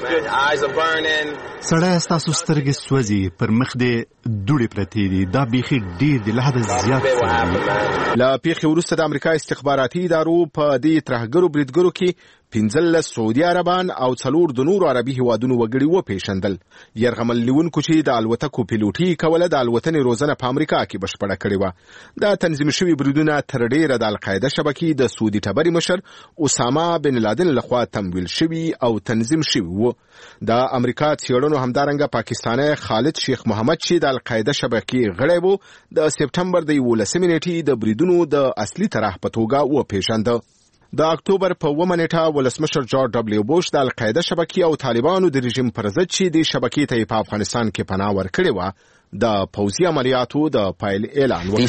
سړی ستاسو سترګې سوځي، پر مخ دې دوړې پرتې دي. دا بیخي ډېر د له حده زیات له پیښې وروسته د امریکا استخباراتي ادارو په دې ترهګرو بریدګرو کې 15 سعودي عربان او 4 د نورو عربي هیوادونو وګړي وپېژندل. یرغمل نیونکو چې د الوتکو پیلوټي کوله د الوتنې روزنه په امریکا کې بشپړه کړې وه. دا تنظیم شوي بریدونه تر ډېره د القاعده شبکې د سعودي ټبرې مشر اسامه بن لادن لخوا تمویل شوي او تنظیم شوي وو. د امریکا څېړنو همدارنګه پاکستانی خالد شیخ محمد چې د القاعده شبکې غړی و، د سپټمبر د 11 نیټې د بریدونو د اصلي طرح په توګه وپېژنده. د اکتوبر په 1 نیټه ولسمشر جورج ډبلیو بوش د القاعده شبکې او طالبانو د رژیم پر ضد چې د شبکې ته په افغانستان کې پناه ورکړې وه د پوځي عملیاتو د پایل اعلان وکړ.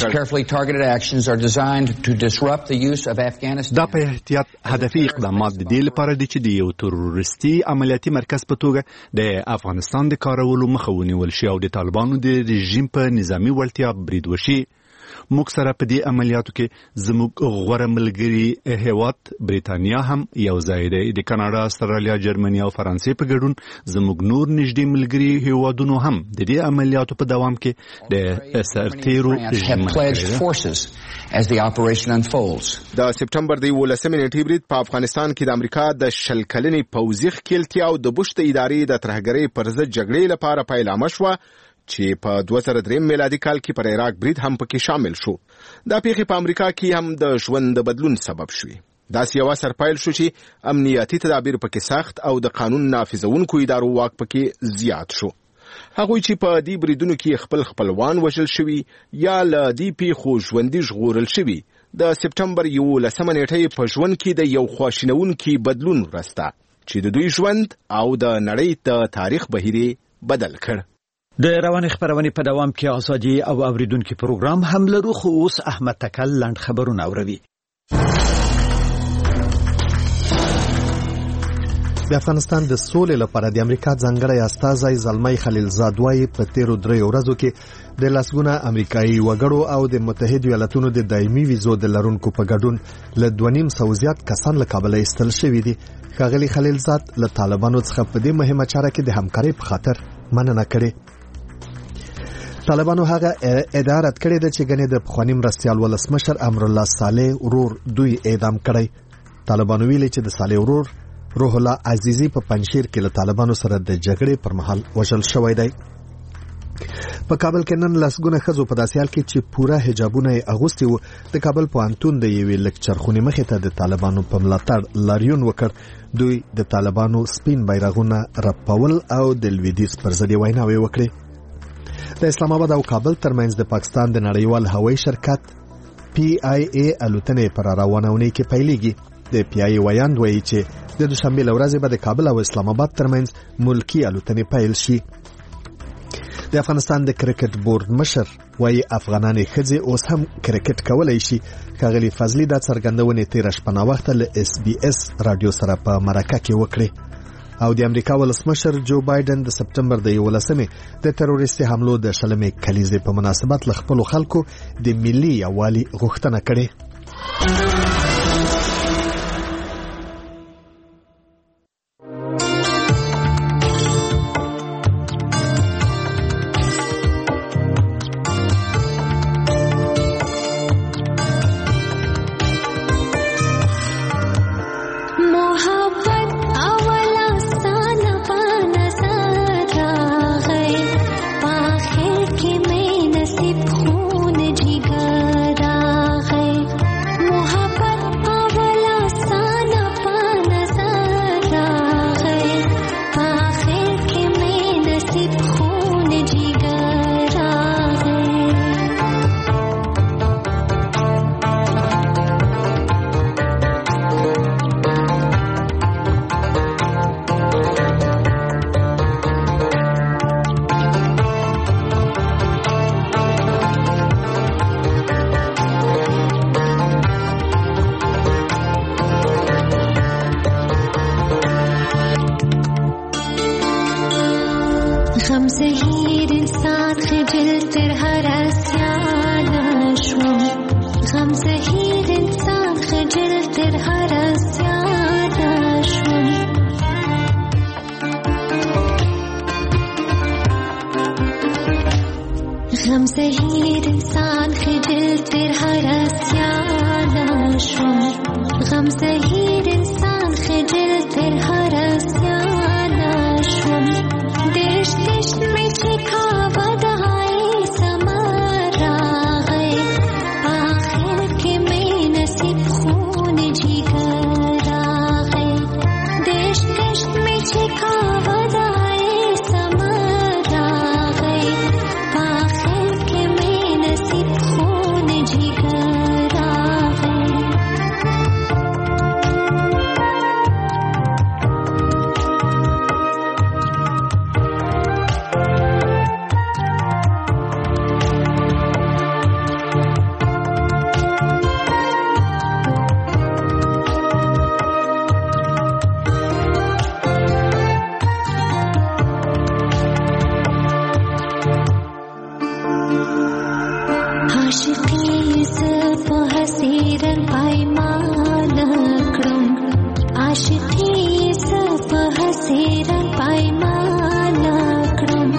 دا په احتیاط هدفي اقدامات د دې لپاره دي چې د یو تروریستي عملیاتي مرکز په توګه د افغانستان د کارولو مخه ونیول شي او د طالبانو د رژیم په نظامی وړتیا برید وشي. موږ سره په دې عملیاتو کې زموږ غوره ملګري هیواد بریتانیا هم یو ځای دی. د کاناډا، استرالیا، جرمني او فرانسې په ګډون زموږ نور نږدې ملګري هیوادونو هم د دې عملیاتو په دوام کې د سرتیرو د سپټمبر د 11 نیټې برید په افغانستان کې د امریکا د 10 کلنې پوځي ښکیلتیا او د بوش د ادارې د ترهګرۍ پر ضد جګړې لپاره پیلامه شوه چې په 2003 میلادي کال کې پر عراق برید هم پکې شامل شو. دا پیښې په امریکا کې هم د ژوند د بدلون سبب شوې. داسې یو اثر پیل شو چې امنیتي تدابیر پکې سخت او د قانون نافذونکو ادارو واک پکې زیات شو. هغوی چې په دې بریدونو کې خپل خپلوان وژل شوي یا له دې پیښو ژوندي ژغورل شوي د سپټمبر 11 نیټې په ژوند کې د یو خواشینونکي بدلون ورسته چې د دوی ژوند او د نړۍ د تاریخ بهیر بدل کړ. د رواني خبرونې په دوام کې ازادي او اوریدونکو پروګرام هم لرو، خو اوس احمد تکل لاند خبرونه اوروي. د افغانستان د سولې لپاره د امریکا ځانګړی استازی زلمی خلیلزاد وايي په تیرو 3 ورځو کې د لاسګونه امریکایي وګړو او د متحده ایالاتونو د دایمي ویزو د لرونکو په ګډون له 2.5 زیات کسان له کابل ایستل شوي دي. ښاغلي خلیلزاد له طالبانو څخه په دې مهمه چاره کې د همکارۍ په خاطر مننه کړې. طالبانو هغه ادعا رد کړې ده چې ګنې د پخواني مرستیال ولسمشر امرالله صالح ورور دوی اعدام کړی. طالبانو ویلي چې د صالح ورور روح الله عزیزی په پنځشیر کې له طالبانو سره د جګړې پر مهال وژل شوی دی. په کابل کې نن لسګونه ښځو په داسې حال کې چې پوره حجابونه یې اغوستي وو د کابل پوهنتون د یوې لکچرخونې مخې ته د طالبانو په ملاتړ لاریون وکړ. دوی د طالبانو سپین بیرغونه رپول او د لویدیځ پر ضد ویناوې وکړې. د اسلام آباد او کابل ترمنځ د پاکستان د نړیوال هوایي شرکت PIA الوتنې پر روانونې کې پیلېږي. د PIA ویاند وایي چې د دوشنبه ورځې به د کابل او اسلام آباد ترمنځ ملکی الوتنې پیل شي. د افغانستان د کرکټ بورډ مشر وایي افغانان ښځې اوس هم کرکټ کولای شي. ښاغلي فضلي دا څرګندونې تیر شپه وخت له SBS رادیو سره په مرکه کې وکړه. او د امریکا ولسمشر جو بایدن د سپټمبر د 11 د تروریستي حملو د 20 کلیزې په مناسبت له خپل خلکو د ملي یووالي غوښتنه کړې. जिगर عاشقی ز په حسیرن پایمان کړم عاشقی ز په حسیرن پایمان کړم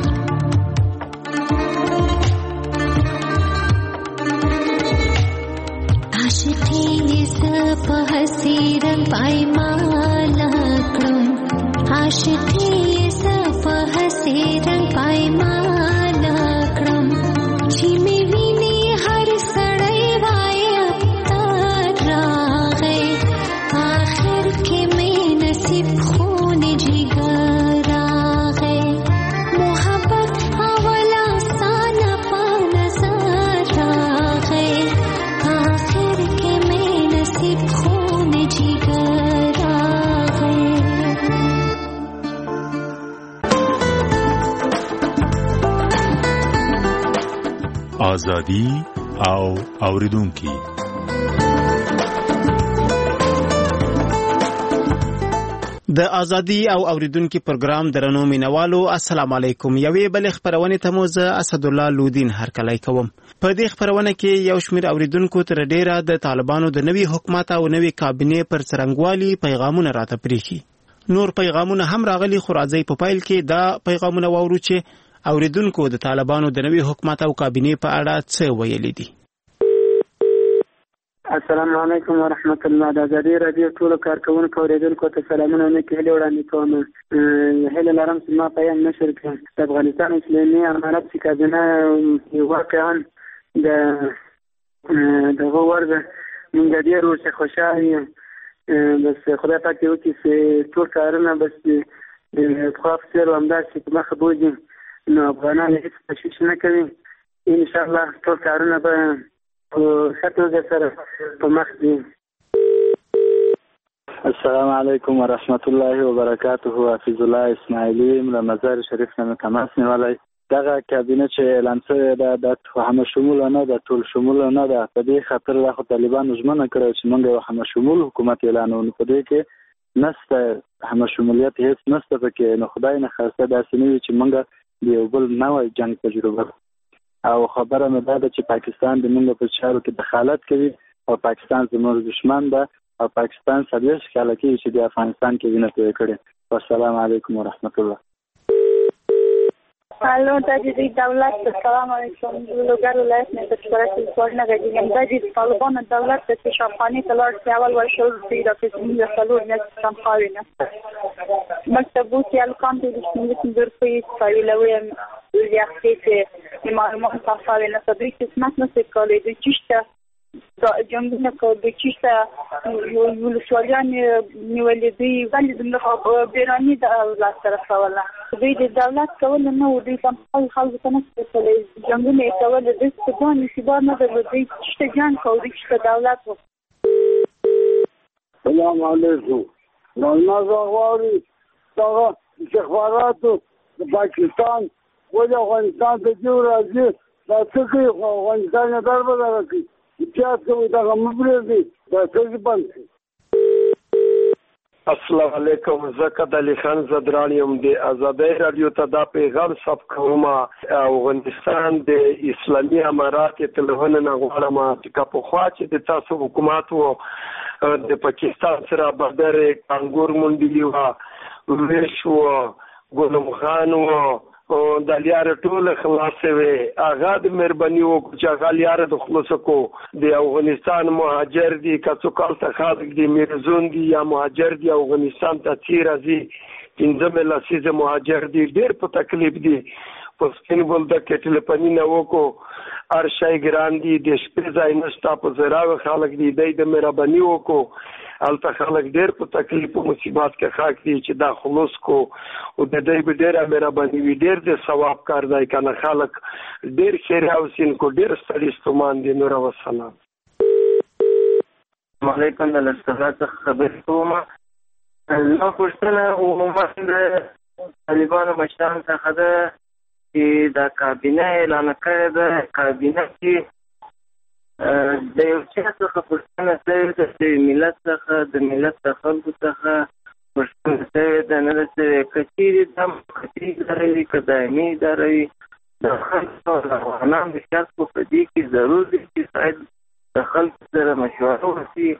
عاشقی ز په حسیرن پایمان کړم عاشقی ز په حسیرن پایمان کړم چې می ویني هر سړی وای ابتر راغی آخر کې می نصیب خون جگر راغی محبت اول آسان په نظر راغی آخر کې می نصیب خون جگر راغی آزادی او اوریدونکي د ازادي او اوریدونکو پروګرام درنو مینوالو السلام علیکم یوې بل خبرونه ته مو زه اسد الله لودین هرکلی کوم په دې خبرونه کې یو شمېر اوریدونکو تر ډیره د طالبانو د نوي حکومت او نوي کابینه پر څرنګوالي پیغامونه راته پریخي نور پیغامونه هم راغلي خو راځي په فایل کې دا پیغامونه وورو چې اوریدونکو د طالبانو د نوي حکومت او کابینه په اړه څه ویلي دي السلام علیکم ورحمت الله د ازادي رادیو ټول کارکونکو اوریدونکو ته سلامونه نه کېږي وړاندې کوم هله لرم چې ما پیغام نشر کړم د افغانستان اسلامي امارت چې کابینه واقعا د ورده موږ ډیر ورته خوشاله بس خدای پاک یو چې ټول کارونه بس د خاص سره همداسې په مخ بوزي نو افغانان هیڅ تشویش نه کوي ان شاء الله ټول کارونه به ښه توګه سره په مخ ځي. السلام علیکم ورحمت الله وبرکاته. حفیظ الله اسماعیلی له مزار شریف نه تماس نیولی. دغه کابینه چې اعلان شوې ده د همه شمول نه ده ټول شمول نه ده په دې خاطر د طالبانو ژمنه کړې چې موږ یو همه شمول حکومت اعلانوو په دې کې نسته همه شمولیت هیڅ نسته پکې نو خدای نه خواسته داسې نه وي چې موږ د یو بل نوی جنگ تجربه او خبره مې دا ده چې پاکستان د موږ په چارو کې دخالت کوي او پاکستان زموږ دشمن ده او پاکستان 40 کاله کې چې د افغانستان کې وینه توی کړې. والسلام علیکم ورحمت الله. الو تاجی دولت السلام علیکم لوګر ولایت نه تشکرات ورنه غږیږم تاجی طالبان دولت د شفافاني تلار سیاول ورشل د رئیس سلور نه څنګه خاوینه مکتبو کې الکام د دې څنګه په فایلوي ریاستي معلومات تاسو نه صدري قسمت نه سکالې د چشته دا جنگونه کو د چشته یو لسواليان نیولې دی ولې دغه بیرانی د اولاد طرف ولا دوی د دولت کول نه و دوی هم خلک ته نه ستل جنگونه کول د څه نصیبه نه د دوی چشته جنگ کو د چشته دولت. السلام علیکم. نواز غواړي دا استخباراتو د پاکستان ولې افغانستان ته جوړ راځي دا څه کوي افغانستان نه دربه راځي چې کوي دا مبرر دي دا څه باندې. السلام علیکم. زکات علي خان زدرانیم د ازادي رادیو ته دا پیغام سب کوم افغانستان د اسلامي امارات تلونه نه غواړم چې په خوا چې د تاسو حکومت وو د پاکستان سره بدر کانګور مونډي وا ویشو ګلم خان وو د لیار ټول خلاصې وي هغه د مهرباني وکړه چې هغه لیار د خلاص کو د افغانستان مهاجر دي کڅو کال ته خالق دي میرزون دي یا مهاجر دي افغانستان ته چیر ازي پنځم لسیزه مهاجر دي ډېر په تکلیف دي په سپین بول د ټلیفوني نه وکړو ارشای ګران دي د شپې ځای نشته په زراوه خالق دي د مهرباني وکړو الته خلک ډېر په تکلیف او مصیبت کې خاک دي چې دا خلوص کو او د دې به ډېر مهرباني وي ډېر د ثواب کار دی کنه خلک ډېر خیر او سین کو ډېر ستړي ستومان دي نور والسلام. علیکم د لسترات خبر کوم نو پښتنه عموما د طالبانو مشران څخه ده چې دا کابینه اعلان کړی ده کابینه کې د یو چا څخه پښتنه شوې ده د ملت څخه د ملت د خلکو څخه پښتنه شوې ده نه ده شوې که چیرې دا کچې اداره وي که دایمي اداره وي د خلکو د افغانانو د شخصو په دې کې ضرور دی چې باید د خلکو سره مشوره وشي.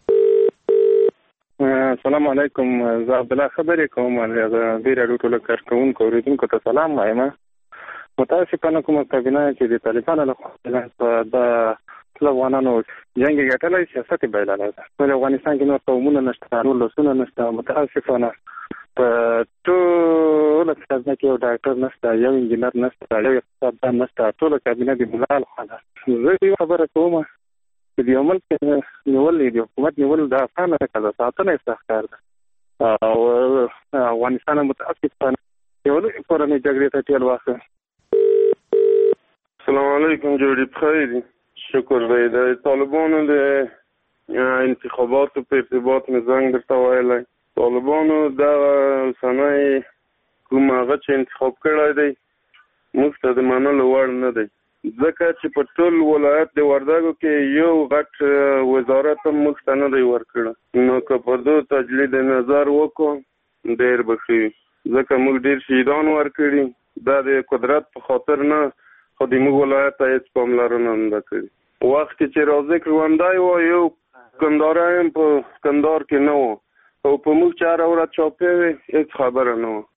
السلام علیکم، زه عبدالله خبرې کوم. د راډیو ټولو کارکوونکو اورېدونکو ته سلام وایم. متاسفانه کومه کابینه چې د طالبانو لخوا په د ټول افغانانو جنګ ګټلی سیاست یې بایللی ده. ولې افغانستان کې نور قومونه نشته، نور لسونه نشته. متاسفانه په ټوله پلازمه کې یو ډاکټر نشته، یو انجینر نشته، یو اقتصاددان نشته. ټوله کابینه د ملا لخوا ده. زه یو خبره کوم چې د یو ملک نیول د حکومت نیول د اسانه نه کار ده، ساتنه یې سخت کار ده. او افغانستان متاسفانه یو لوی کورنۍ جګړې ته ټېل واخه. السلام علیکم، جوړې بخیر. شکر دی. د طالبانو د انتخاباتو په ارتباط مې زنګ درته ویلی. طالبانو دغه اوسنی کوم هغه چې انتخاب کړی دی موږ ته د منلو وړ نه دی، ځکه چې په ټول ولایت د وردګو کې یو غټ وزارت هم موږ ته نه دی ورکړی. نو که په دو تجدید نظر وکړو ډېر به ښه وي، ځکه موږ ډېر شهیدان ورکړي. دا د قدرت په خاطر نه، خو د موږ ولایت ته هېڅ پاملرنه نه ده کړې. وخت کې چې رازق ژوندی و یو کندهاری هم په کندهار کې نه و، او په موږ چې هره ورځ چاپې وې هېڅ خبره نه وه.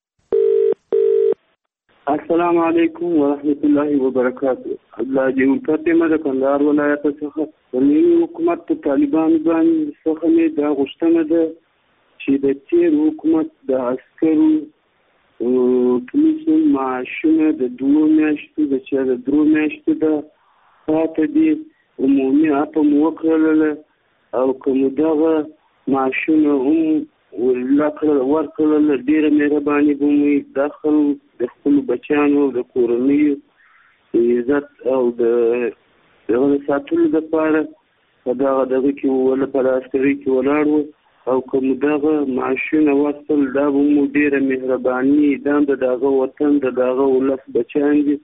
السلام علیکم ورحمت الله وبرکاته. عبدالله جون فاطمه د کندهار ولایت څخه. د نوي حکومت په طالبانو باندې څخه مې دا غوښتنه ده چې د تېر حکومت د عسکرو کمیسیون معاشونه د 2 میاشتو د چې د 3 میاشتو ده پاته دي، عمومي اپم وکړله، او که مو دغه معاشونه هم ورکړل ډېره مهرباني به مو داخل د خپلو بچیانو د کورنیو د عزت او د هغه ساتلو دپاره په دغه کې په عسکرۍ کې ولاړ و، او که مو دغه معاشونه ورکړل دا به مو ډېره مهرباني. دا د دغه وطن د دغه ولس بچیان دي.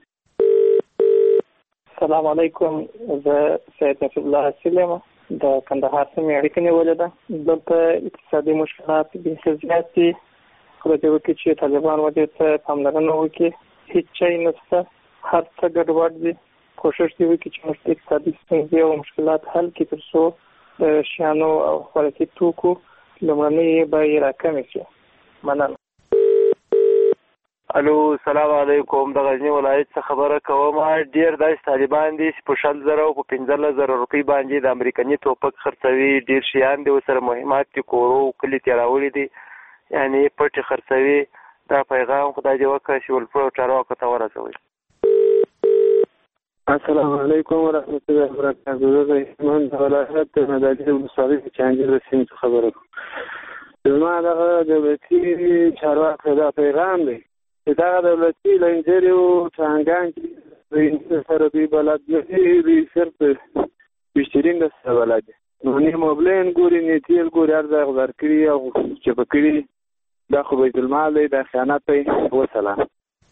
السلام علیکم، زه سید نصیب الله حسیل یم. د کندهار سیمې اړیکه نیولې ده. دلته اقتصادي مشکلات بیخي زیات دي. خدای دې وکړي چې طالبان ودې ته پاملرنه وکړي. هېڅ شی نشته، هر څه ګډوډ دي. کوشش دې وکړي چې موږ اقتصادي ستونزې او مشکلات حل کړي، تر څو د شیانو او خوراکي توکو لومړنۍ بیې راکمې شي. مننه. الو، سلام علیکم. د غزنی ولایت څخه خبره کوم. ډیر داسې طالبان دي چې په 100,000 او په 15,000 روپۍ باندې د امریکایي توپک خرڅوي. ډیر شیان دي ورسره مهمات دي، کورو کلي ته راوړي دي، یعنی پټې خرڅوي. دا پیغام خدای دې وکړي چې ولفو چارواکو ته ورسوي. السلام علیکم ورحمت الله وبرکاته. زه د ایمان د ولایت د مداري ولسوالۍ د چانجل سیمې څخه خبره کوم. زما دغه دولتي چارواکو دا پیغام دی چې دغه دولتي لنجرې او ټانګان چې سره دوی بلد نه دي، دوی صرف بیشترین د سره بلد دي. نو نه موبلین ګوري، نه تیل ګوري، هر ځای غدار کړي او چپه کړي. دا خو بیت المال دی، دا خیانت دی. وسلام.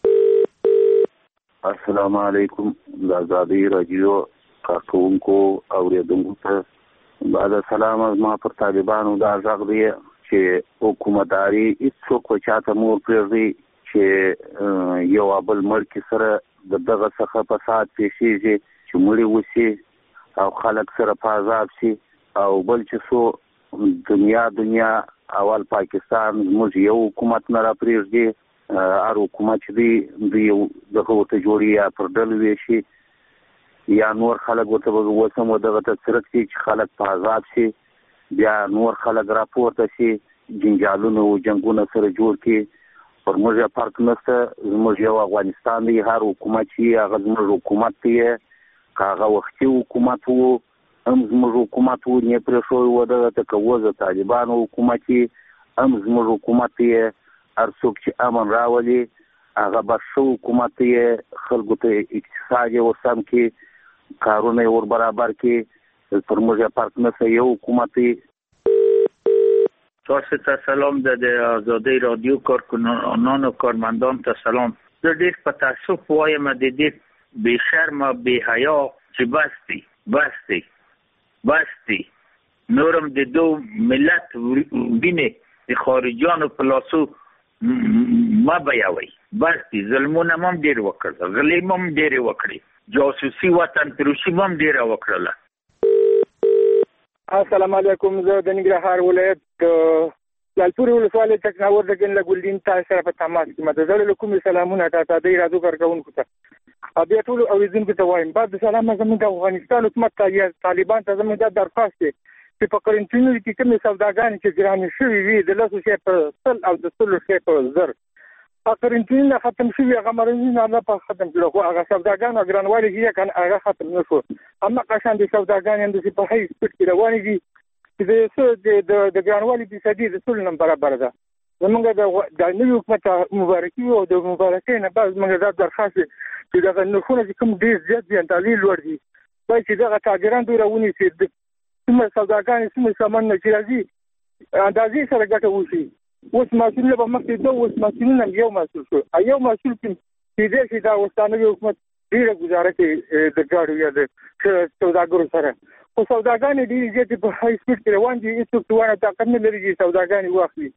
السلام علیکم. د آزادۍ راډیو کارکوونکو اورېدونکو ته بعد سلام. زما پر طالبانو دا غږ دی چې حکومتداري هېڅوک په چاته مور پرېږدي چې یو بل مړکي سره د دغه څخه فساد پیښیږي، چې مړي وشي او خلک سره په عذاب شي. او بل چې څو دنیا اول پاکستان زموږ یو حکومت نه راپرېږدي. هر حکومت چې دی دوی دغه ورته جوړي یا پر ډلو ویشي، یا نور خلک ورته وسم دغه ته څرک شي چې خلک په عذاب شي، بیا نور خلک راپورته شي، جنجالونه او جنګونه سره جوړ کړي. پر موږ فرق نشته. زموږ یو افغانستان دی. هر حکومت چې هغه زموږ حکومت دی، که هغه وختي حکومت و هم زموږ حکومت و، نه پرېښوی و دغه ته. که وزه طالبانو حکومت یې هم زموږ حکومت دی. هر څوک چې امن راولي هغه به ښه حکومت یې، خلکو ته اقتصاد یې ورسم کړي، کارونه یې ور برابر کړي. پر موږ فرق نشته، یو حکومت یې. تاسو ته سلام. د آزادۍ رادیو کارکنانو کارمندان ته سلام. زه ډېر په تاسف وایم د دې بې شرمه بې حیا چې بس دی نورم د دو ملت وینې د خارجیانو په لاسو ما بیاوي. بس دي ظلمونه هم ډېر وکړل، غلې هم ډېرې وکړې، جاسوسي وطن پروشي هم ډېره وکړله. السلام علیکم. زه د ننګرهار ولایت لالپورې ولسوالۍ تکناور د ګل ګلدین تاسو سره په تماس کې مده زړه کوم سلامونه تاسو د رادیو کارکونکو ته بیا ټول اوریدونکو ته وایم. بعد سلام زموږ د افغانستان حکومت ته یا طالبان ته زموږ د درخواست دی چې په قرنطینو کې کومې سوداګانې چې ګرانې شوې وي د لاسو شي په 100 او د 100 شي په 1000 قرنطینه ختم شوی، هغه مرزونه نه په ختم کړو، خو هغه سوداګانو ګرانوالي چې کنه هغه ختم نشو. اما قشان د سوداګانې د په هي سپټ کې روانې دي چې د ګرانوالي د سدي د ټول نمبر برابر ده. زمونږ د نوي حکومت مبارکي او د مبارکۍ نه بعد موږ د درخواست چې دا نخونه چې کوم ډیر زیات دي اندازې لوړ دي، باید چې دغه تاجران دوی راونی چې د څومره سوداګانې څومره سامان نه چې راځي اندازې سره ګټه وشي. اوس مسؤل به مخکې دا اوس مسؤلین هم یو مسؤل شو، یو مسؤل چې دې چې دا وستانوي حکومت ډیره گزاره کوي د ګاډو یا د سوداګرو سره، خو سوداګانې ډېرې زیاتې په هاي سپیډ کې روان دي، هېڅوک توانه طاقت نه لري چې سوداګانې واخلي.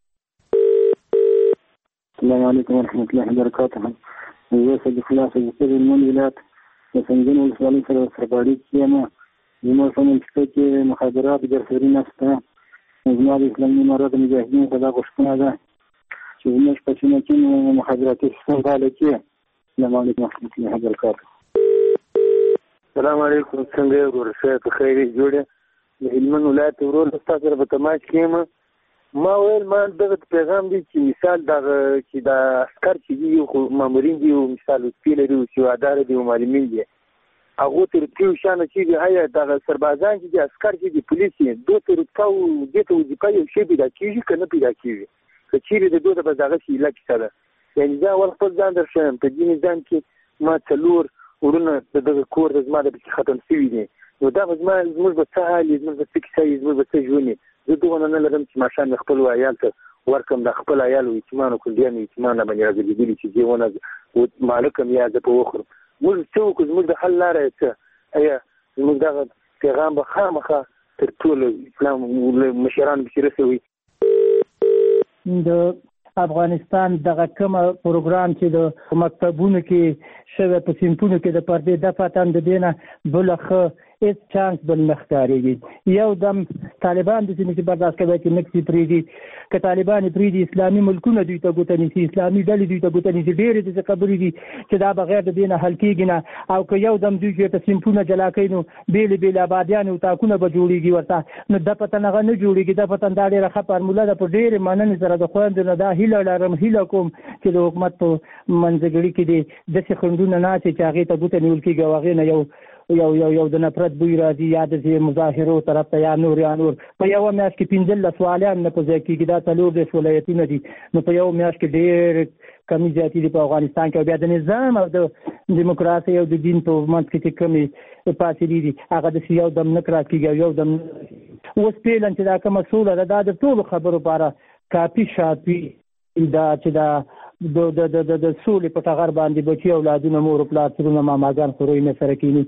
السلام علیکم ورحمۃ اللہ وبرکاتہ. زه صدیق الله صدیقی د هلمند ولایت د سنګین ولسوالۍ سره سرپاړي کې یم. زموږ په منطقه کې مخابرات ګرځوري نشته. زما د اسلامي امارت مجاهدینو ته دا غوښتنه ده چې زموږ په سیمه کې مخابراتي سیستم فعال کړي. السلام علیکم ورحمۃ اللہ وبرکاتہ. السلام علیکم. څنګه ورسره په خیر جوړه د هلمند ولایت ورور تاسو سره په تماس کې یم. ما ویل ما دغه پیغام دی چې مثال دغه چې د عسكر چې دی خو مامورین دی او مثال سپیل لري او چې ادار دی او معلمین دی هغه تر تیو شانه چې هيا دغه سربازان چې عسكر چې دی پولیس دوه تر تاو دته وظیفه یو شی پیدا کیږي کنه پیدا کیږي چې د دوه په دغه شی لکه سره یعنی دا ول خپل ځان درشم په دې نظام کې ما څلور ورونه دغه کور د زما د ختم شوی دی نو دا زموږ په څه زموږ په فکر زموږ په ژوند زه دوه نه لرم چې ماشان خپل عیال ته ورکم د خپل عیال او ایتمان او کلیان ایتمان باندې راځي چې دیونه او مالکم یا د په وخر موږ څوک زموږ د حل لارې ته ایا زموږ د پیغام به خامخه تر ټول اسلام مشران بشرسوي. د افغانستان دغه کوم پروګرام چې د مکتبونو کې شوه په سیمپونو کې د پردې د پاتان د دینه بلخه هیڅ چانس بل مختاريږي. یو دم طالبان د سیمې برداشت کوي چې نکسي پریدي ک طالبان پریدي اسلامي ملکونه دوی ته ګوتنی سي اسلامي ډلې دوی ته ګوتنی سي ډېر د خبرې دي چې دا بغیر د دینه حل کېږي نه او که یو دم دوی چې په سیمپونه جلا کینو بیل آبادیان او تاکونه به جوړيږي ورته نو د پته نه جوړيږي د پته دا ډېر ښه فارموله ده په ډېر مانن سره د خوند نه دا هیله لرم هیله کوم چې د حکومت په منځګړي کې دي د څه خندونه نه چې هغه ته ګوتنی ول کېږي واغې نه یو د نفرت بوی راځي یا د مظاهرو طرف ته یا نور په یو میاشت کې 15 سوالان نه پوزې کېږي دا څلور د ولایتونو دي نو په یو میاشت کې ډېر کمی زیاتی دي په افغانستان کې بیا د نظام او د دیموکراسي او د دین په منځ کې کمی پاتې دي هغه د یو دم نه کرا کېږي یو دم اوس پیلن چې دا کوم مسؤل ده د ټول خبرو لپاره کافي شافي دا چې دا د سولې په ټغر باندې بچي اولادونه مور او پلار سره ماماګان خوري نه سره کینی.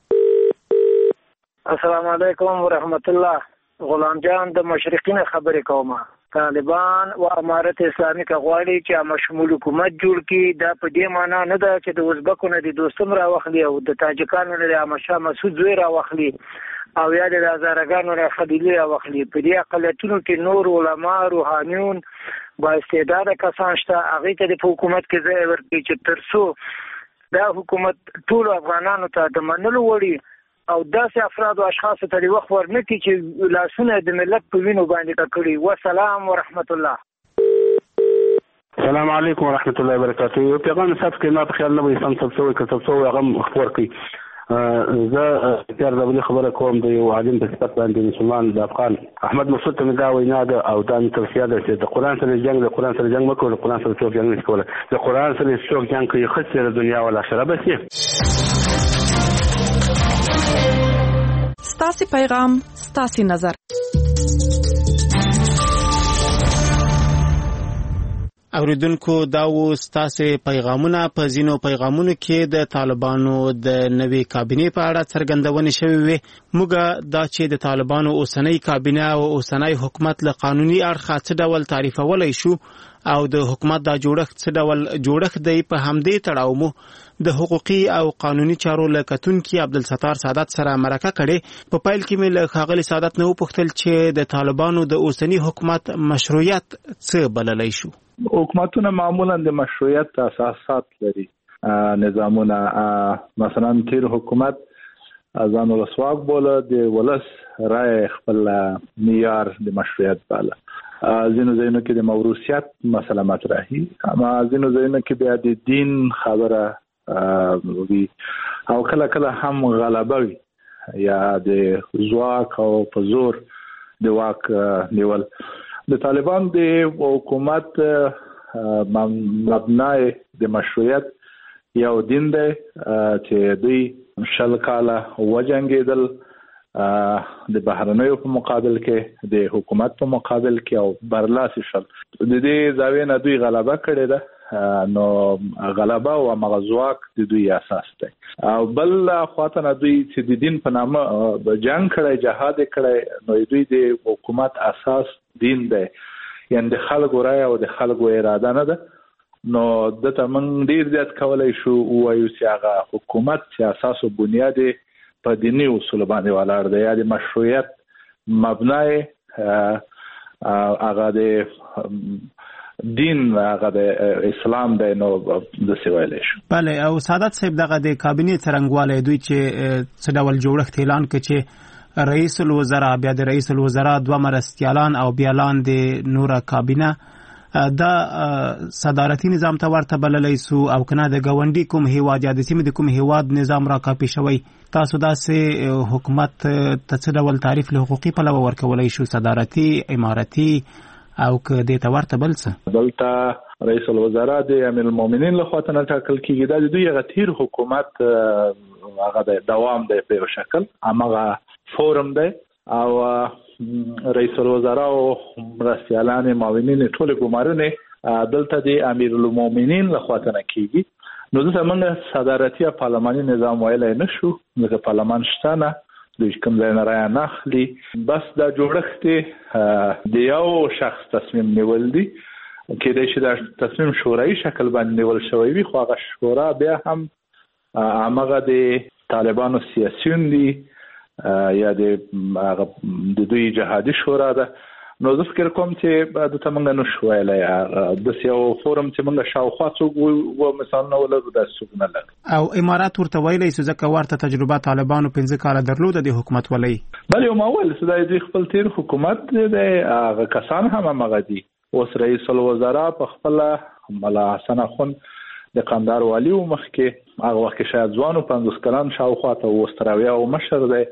السلام علیکم ورحمت الله. غلام جان د مشرقین خبرې کوم. طالبان او امارت اسلامي غواړي چې مشمول حکومت جوړ کړي دا په دې معنی نه ده چې د ازبکو نه د دوستم را واخلي او د تاجکانو نه د مشا مسعود زوی را واخلي او یا د هزارګانو را خدیلی را واخلي. په دې اقلیتونو کې نور علما روحانيون با استعداد کسان شته هغه ته د حکومت کې ځای ورکړي چې ترڅو دا حکومت ټول افغانانو ته د منلو وړي او داسې افراد او اشخاص ته د وخت ورنکړي چې لاسونه د ملت په وینو باندې کړي. والسلام ورحمت الله. السلام علیکم ورحمت الله وبرکاته. یو پیغام صاحب کې ما په خیال نه وي سم څه څه هغه خبر کړي. زه تر دا بل خبره کوم د یو عالم په صفت باندې مسلمان د افغان احمد مسعود ته دا وینا ده او دا توصیه ده چې د قران سره جنگ مکو د قران سره څوک جنگ نه کوي د قران سره څوک جنگ کوي خسر دنیا او آخرت بس. ستاسي پیغام ستاسي نظر. اوریدونکو دا و ستاسي پیغامونه په زینو پیغامونو کې د طالبانو د نوې کابینې په اړه څرګندونه شوې وي. موږ دا چې د طالبانو اوسنۍ کابینه او اوسنۍ حکومت له قانوني اړخه څه ډول تعریفولای شو او د حکومت دا جوړښت څه ډول جوړښت دی. په همدې تړاو مو د حقوقي او قانوني چارو له کتونکي عبدالستار سعادت سره مرکه کړې. په پیل کې مې له ښاغلي سعادت نه وپوښتل چې د طالبانو د اوسني حکومت مشروعیت څه بللی شو. حکومتونه معمولا د مشروعیت اساسات لري، نظامونه. مثلا تیر حکومت ځان ولسواک بوله، د ولس رای خپل معیار د مشروعیت باله. ځینو ځایونو کې د موروثیت مسله مطرحي، اما ځینو ځایونو کې بیا د دین خبره وي، او کله کله هم غلبه وي یا د ځواک او په زور د واک نیول. د طالبان د حکومت مبنای د مشروعیت یو دین دی چې دوی 60 کاله وجنګېدل د بهرنیو په مقابل کې، د حکومت په مقابل کې، او برلاسي شول. د دې زاویې نه دوی غلبه کړې ده، نو غلبه او مغزواک د دوی اساس دی. او بل خواته نه دوی چې د دین په نامه جنگ کړی، جهاد کړی، نو دوی د حکومت اساس دین دی، یعنی د خلکو رای او د خلکو اراده نه ده. نو دته موږ ډیر زیات کولای شو وایو چې هغه حکومت چې اساس او بنیاد په دیني اصول باندې ولاړ دی، یا د مشروعیت مبنای هغه د دین، هغه د اسلام دی، نو د سویل شو. بله. او سعادت صاحب دغه د کابینې څرنګوالی دوی چې څه ډول جوړښت اعلان کړ چې رئیس الوزرا، بیا د رئیس الوزرا 2 مرستیالان او بیا لاندې نوره کابینه، دا صدارتي نظام ته ورته بللی سو، او کنه د ګاونډي کوم هیواد یا د سیمې د کوم هیواد نظام را کاپي شوی. تاسو داسې حکومت ته څه ډول تعریف له حقوقي پلوه ورکولی شو، صدارتي، امارتي، او که دې ته ورته بل څه؟ دلته رئیس الوزرا د امیر المؤمنین له خوا ته ټاکل کیږي. دا د دوی هغه تیر حکومت هغه د دوام دی په شکل، هغه فورم دی، او رئیس الوزرا او مرستیالان معاونین ټول ګمارنه دلته د امیر المؤمنین له خوا ته کیږي. نو دلته موږ صدارتي پارلماني نظام ویلای نشو، ځکه پارلمان شته نه، د کوم ځای نه رای نه اخلي. بس دا جوړښت د یو شخص تصمیم نیول دي، کېدای شي دا تصمیم شورای شکل باندې نیول شوی وي، خو هغه شورا بیا هم هغه د طالبانو سیاسيون دي یا د دوی جهادي شورا ده. نو زه فکر کوم چې د تمنګ نو شویلای د یو فورم چې موږ شاوخوا څوک و مثلا ولر د سګنه لګ. او امارات ورته ویلي چې ځکه ورته تجربه طالبانو 15 کال درلوده د حکومت ولي. بل یو ماول چې د خپل تیر حکومت د هغه کسان هم مغدي. اوس رئیس الوزرا په خپل ملا حسن اخون د قندهار والی مخ کې هغه وخت شاید ځوانو 50 کلن شاوخوا ته وستراوی او مشر دی.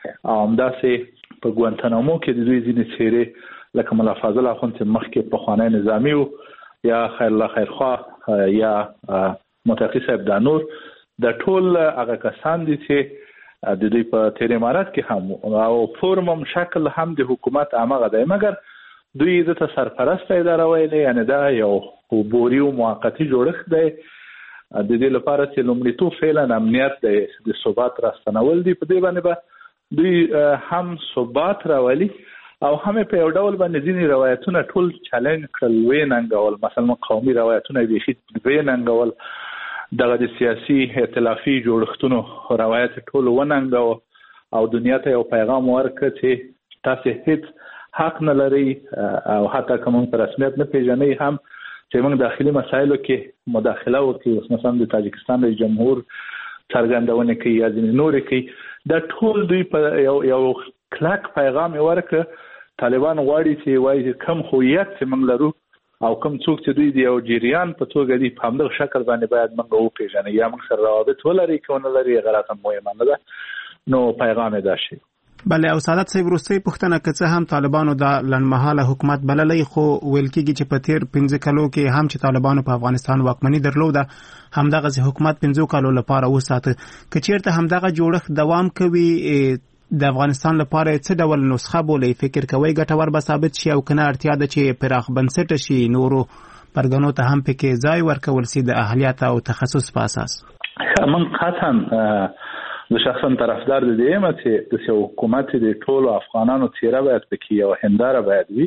همداسې په ګوانتانامو کې د دوی ځینې څیرې لکه ملا فاضل اخوند چې مخکې پخوانی نظامي و، یا خیر الله خیرخوا، یا متقي صاحب دانور، د ټول هغه کسان دي چې د دوی په تیر امارات کې هم او فورمم شکل هم د حکومت هغه دی، مګر دوی د سرپرست اداره ویلې، یعنی دا یو عبوري او موقتی جوړښت دی. د دې لپاره چې لومړیتوب فعلا امنیت دی، د ثبات راستنول دي. په دې باندې دوی هم ثبات راولي او هم په یو ډول باندې ځینې روایتونه ټول چالنج کړل، ویننګول. مثلا قومي روایتونه بیخي ویننګول، دغه د سیاسي ائتلافي جوړښتونو روایت ټول وننګو او دنیا ته یو پیغام ورکړ چې تاسو هیڅ حق نه لري، او حتی کوم پر رسمیت نه پیژنئ هم چې موږ داخلي مسایلو کې مداخله وکړو. مثلا د تاجکستان رئیس جمهور څرګندونه کوي یا ځینې نور کوي. دا ټول دوی په یو کلک پیغام ورکړ. طالبان غواړي چې وایي کم هویت چې موږ لرو او کم څوک چې دوی د یو جریان په توګه دي، په همدغه شکل باندې باید موږ وپېژنو، یا موږ سره روابط ولري که ونه لري، غلطه مهمه نه ده. نو پیغام یې دا شي. بله. او سعادت صاحب وروستۍ پوښتنه، که څه هم طالبانو دا لنډمهاله حکومت بللی، خو ویل کېږي چې په تیر 15 کالو کې هم چې طالبانو په افغانستان واکمني درلوده، همدغه حکومت 15 کالو لپاره وساته. که چیرته همدغه جوړښت دوام کوي، د افغانستان لپاره څه ډول نسخه بولي؟ فکر کوي ګټور به ثابت شي او کنه اړتیا ده چې پراخ بنسټ شي، نورو پرګنو ته هم پکې ځای ورکول شي د اهلیت او تخصص په اساس؟ من قطعا زه شخصا طرفدار د دې یم چې د حکومت د ټولو افغانانو څیره باید پکې یو هنداره باید وي،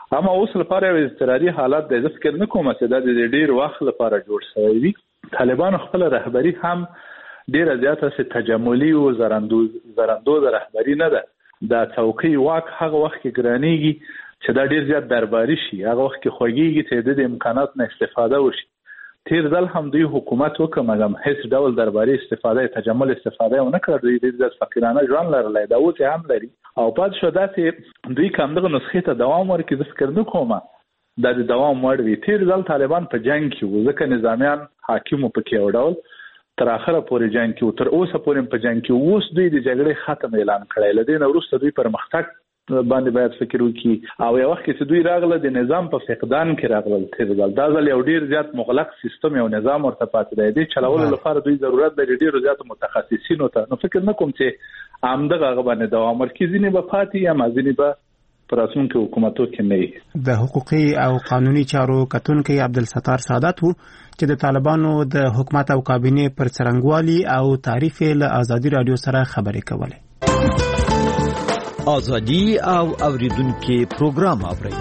اما اوس لپاره یو اضطراري حالت د ذکر نه کوم چې د ډیر وخت لپاره جوړ شوی وي. طالبان خپل رهبری هم ډیره زیاته سي تجملی او زرندوز رهبری نه ده. د څوکۍ واک هغه وخت کې ګرانیږي چې دا ډیر زیات درباري شي، هغه وخت کې خوږیږي چې د امکانات نه استفاده وشي. تیر ځل هم دوی حکومت وکړ مګم هیڅ ډول درباري استفاده تجمل استفاده ونه کړ. دوی د فقیرانه ژوند لرلای دا اوس هم لري او پات شو داسې دوی کوم دغه نسخې ته دوام ورکړي. زه فکر نه کوم دا د دوام وړ وي. تیر ځل طالبان په جنگ کې وو ځکه نظامیان حاکم په کې وډول تر اخره پورې جنگ کې تر اوسه پورې په جنگ کې اوس دوی د جګړې ختم اعلان کړی. لدې نو وروسته دوی پرمختګ باندې باید فکر وکړي او یو وخت چې دوی راغله د نظام په فقدان کې راغله. تیر ځل دا ځل یو ډیر زیات مغلق سیستم او نظام ورته پاتې دی. چلولو لپاره دوی ضرورت لري ډیر زیات متخصصینو ته. نو فکر نه کوم چې عامده هغه باندې دوام ورکړي. ځینې به پاتې یا مازینې به پراسونکو حکومتو کې نه. د حقوقي او قانوني چارو کتونکي عبدالستار سعادت وو چې د طالبانو د حکومت او کابینې پر څرنګوالي او تعریف له آزادي رادیو سره خبرې کولې. آزادی او اوریدونکو پروګرام اوري.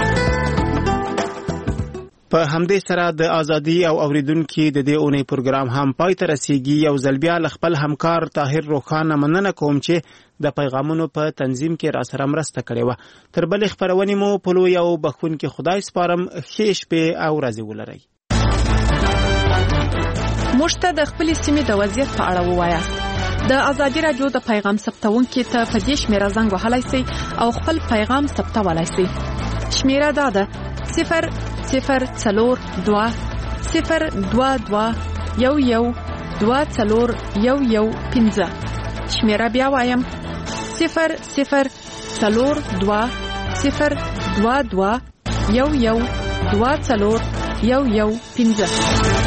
په همدې سره د آزادی او اوریدونکو د دې اونۍ پروګرام هم پای ته رسیدي. یو ځل بیا خپل همکار طاهر روخان مننه کوم چې د پیغامونو په تنظیم کې را سره مرسته کړې و. تر بل خبرونه مو په لوی او بخونکي خدای سپارم. خیش په او راځي ولري. مشته د خپل سیمې د وضعیت په اړه ووایاست. د آزادی رادیو د پیغام ثبتونکو ته په دې شمیره زنګ وهلای شئ او خپل پیغام ثبتولای شئ. شمیره دا ده 002 022 11 24015. شمیره بیا وایم 002 022 11 24015.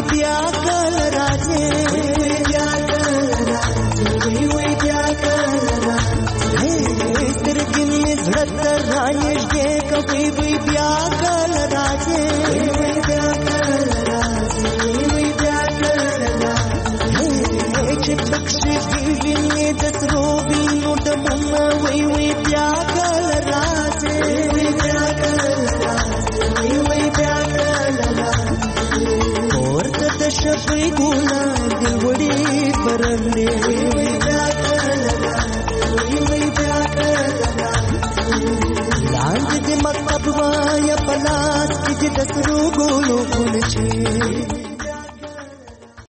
بیا کل راځي بیا کل راځي بیا کل راځي سترګې مې زړه ته رانږدې کوي بیا کل راځي بیا کل راځي بیا کل راځي چې پکښې وینې د سرو وینو ډمونه وی بیا کل راځي بیا کل راځي بیا کل راځي ورته د شپې ګلان د وړې پرندې بیا کل راځي بیا کل راځي لاندې د مکتب وایا په لاس کې د سرو ګلو ګل شي